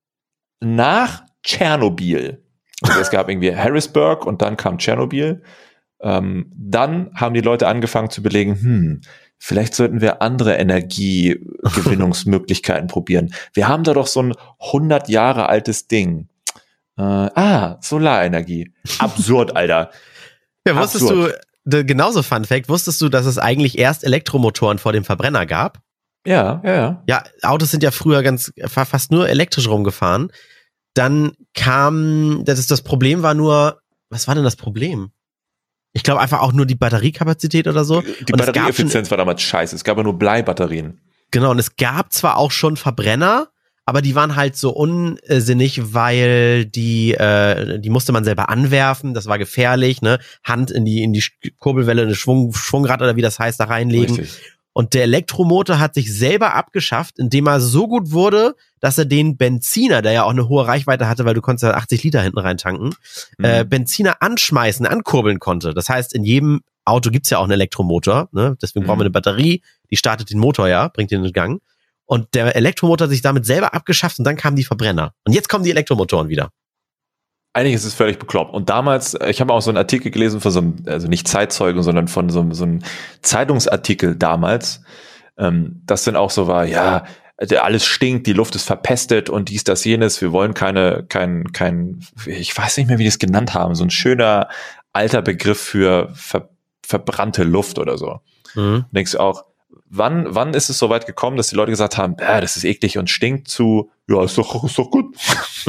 nach Tschernobyl. Also es gab irgendwie Harrisburg und dann kam Tschernobyl. Ähm, dann haben die Leute angefangen zu überlegen, hm, vielleicht sollten wir andere Energiegewinnungsmöglichkeiten probieren. Wir haben da doch so ein hundert Jahre altes Ding. Äh, ah, Solarenergie. Absurd, Alter. Ja, wusstest Absurd. du, d- genauso Fun Fact, wusstest du, dass es eigentlich erst Elektromotoren vor dem Verbrenner gab? Ja, ja, ja. Ja, Autos sind ja früher ganz fa- fast nur elektrisch rumgefahren. Dann kam, das ist das Problem war nur, was war denn das Problem? Ich glaube einfach auch nur die Batteriekapazität oder so. Die Und es gab Batterieeffizienz war damals scheiße. Es gab ja nur Bleibatterien. Genau, und es gab zwar auch schon Verbrenner, aber die waren halt so unsinnig, weil die, äh, die musste man selber anwerfen, das war gefährlich, ne? Hand in die, in die Kurbelwelle, eine Schwung, Schwungrad oder wie das heißt, da reinlegen. Richtig. Und der Elektromotor hat sich selber abgeschafft, indem er so gut wurde, dass er den Benziner, der ja auch eine hohe Reichweite hatte, weil du konntest ja achtzig Liter hinten rein tanken, Mhm. äh, Benziner anschmeißen, ankurbeln konnte. Das heißt, in jedem Auto gibt's ja auch einen Elektromotor, ne? Deswegen Mhm. brauchen wir eine Batterie, die startet den Motor ja, bringt den in Gang. Und der Elektromotor hat sich damit selber abgeschafft und dann kamen die Verbrenner. Und jetzt kommen die Elektromotoren wieder. Eigentlich ist es völlig bekloppt. Und damals, ich habe auch so einen Artikel gelesen von so einem, also nicht Zeitzeugen, sondern von so, einem- so einem Zeitungsartikel damals, ähm, das dann auch so war, ja, der- alles stinkt, die Luft ist verpestet und dies, das, jenes, wir wollen keine, kein, kein, ich weiß nicht mehr, wie die es genannt haben, so ein schöner alter Begriff für ver, verbrannte Luft oder so. Mhm. Denkst du auch, wann, wann ist es so weit gekommen, dass die Leute gesagt haben, äh, das ist eklig und stinkt, zu, ja, ist doch, ist doch gut.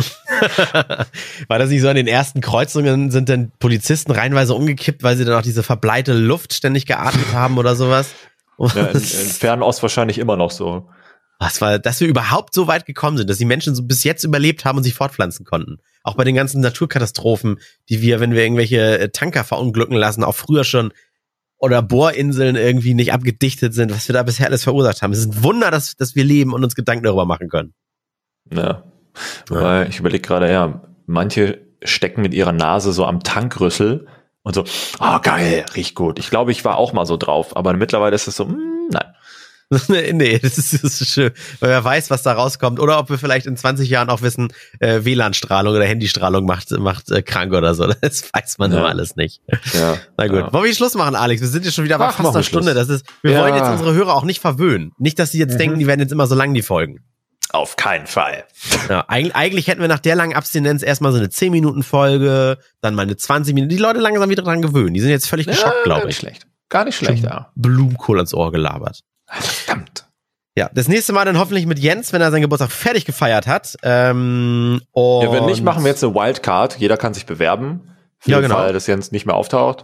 War das nicht so, an den ersten Kreuzungen sind dann Polizisten reihenweise umgekippt, weil sie dann auch diese verbleite Luft ständig geatmet haben oder sowas? Ja, in, in Fernost wahrscheinlich immer noch so. Was war, dass wir überhaupt so weit gekommen sind, dass die Menschen so bis jetzt überlebt haben und sich fortpflanzen konnten. Auch bei den ganzen Naturkatastrophen, die wir, wenn wir irgendwelche äh, Tanker verunglücken lassen, auch früher schon, oder Bohrinseln irgendwie nicht abgedichtet sind, was wir da bisher alles verursacht haben. Es ist ein Wunder, dass, dass wir leben und uns Gedanken darüber machen können. Ja. Weil ich überlege gerade, ja, manche stecken mit ihrer Nase so am Tankrüssel und so, ah, geil, riecht gut. Ich glaube, ich war auch mal so drauf, aber mittlerweile ist es so, mm, nein. Nee, das ist, das ist schön, weil wer weiß, was da rauskommt. Oder ob wir vielleicht in zwanzig Jahren auch wissen, äh, W L A N-Strahlung oder Handystrahlung macht, macht äh, krank oder so. Das weiß man Ja. immer alles nicht. Ja, Na gut, ja. wollen wir Schluss machen, Alex? Wir sind jetzt schon wieder bei Ach, fast machen einer wir Stunde. Schluss. Das ist, wir Ja. wollen jetzt unsere Hörer auch nicht verwöhnen. Nicht, dass sie jetzt Mhm. denken, die werden jetzt immer so lang, die Folgen. Auf keinen Fall. Ja, eigentlich, eigentlich hätten wir nach der langen Abstinenz erstmal so eine zehn Minuten Folge, dann mal eine zwanzig Minuten. Die Leute langsam wieder dran gewöhnen. Die sind jetzt völlig geschockt, gar glaube nicht ich. schlecht. Gar nicht schlecht, ja. Blumenkohl ans Ohr gelabert. Verdammt. Ja, das nächste Mal dann hoffentlich mit Jens, wenn er seinen Geburtstag fertig gefeiert hat. Ähm, und Ja, wenn nicht, machen wir jetzt eine Wildcard. Jeder kann sich bewerben. Für Ja, den genau. Fall, dass Jens nicht mehr auftaucht.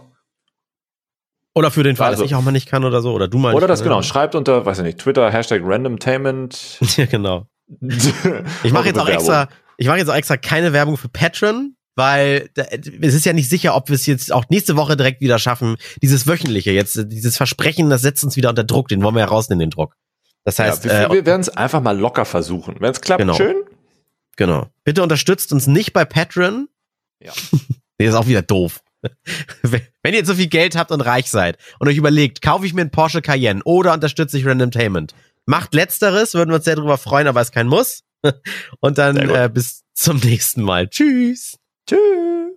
Oder für den Fall, Also- dass ich auch mal nicht kann oder so. Oder du mal Oder nicht das kann, genau. Schreibt unter, weiß ich nicht, Twitter, Hashtag Randomtainment. Ja, genau. Ich mache jetzt auch extra, ich mache jetzt auch extra keine Werbung für Patreon, weil da, es ist ja nicht sicher, ob wir es jetzt auch nächste Woche direkt wieder schaffen. Dieses wöchentliche jetzt, dieses Versprechen, das setzt uns wieder unter Druck. Den wollen wir ja rausnehmen, den Druck. Das heißt, ja, wir, äh, wir werden es einfach mal locker versuchen. Wenn es klappt, Genau. schön. genau. Bitte unterstützt uns nicht bei Patreon. Ja. Nee, ist auch wieder doof. Wenn ihr jetzt so viel Geld habt und reich seid und euch überlegt, kaufe ich mir einen Porsche Cayenne oder unterstütze ich Randomtainment? Macht Letzteres, würden wir uns sehr darüber freuen, aber es ist kein Muss. Und dann äh, bis zum nächsten Mal. Tschüss. Tschüss.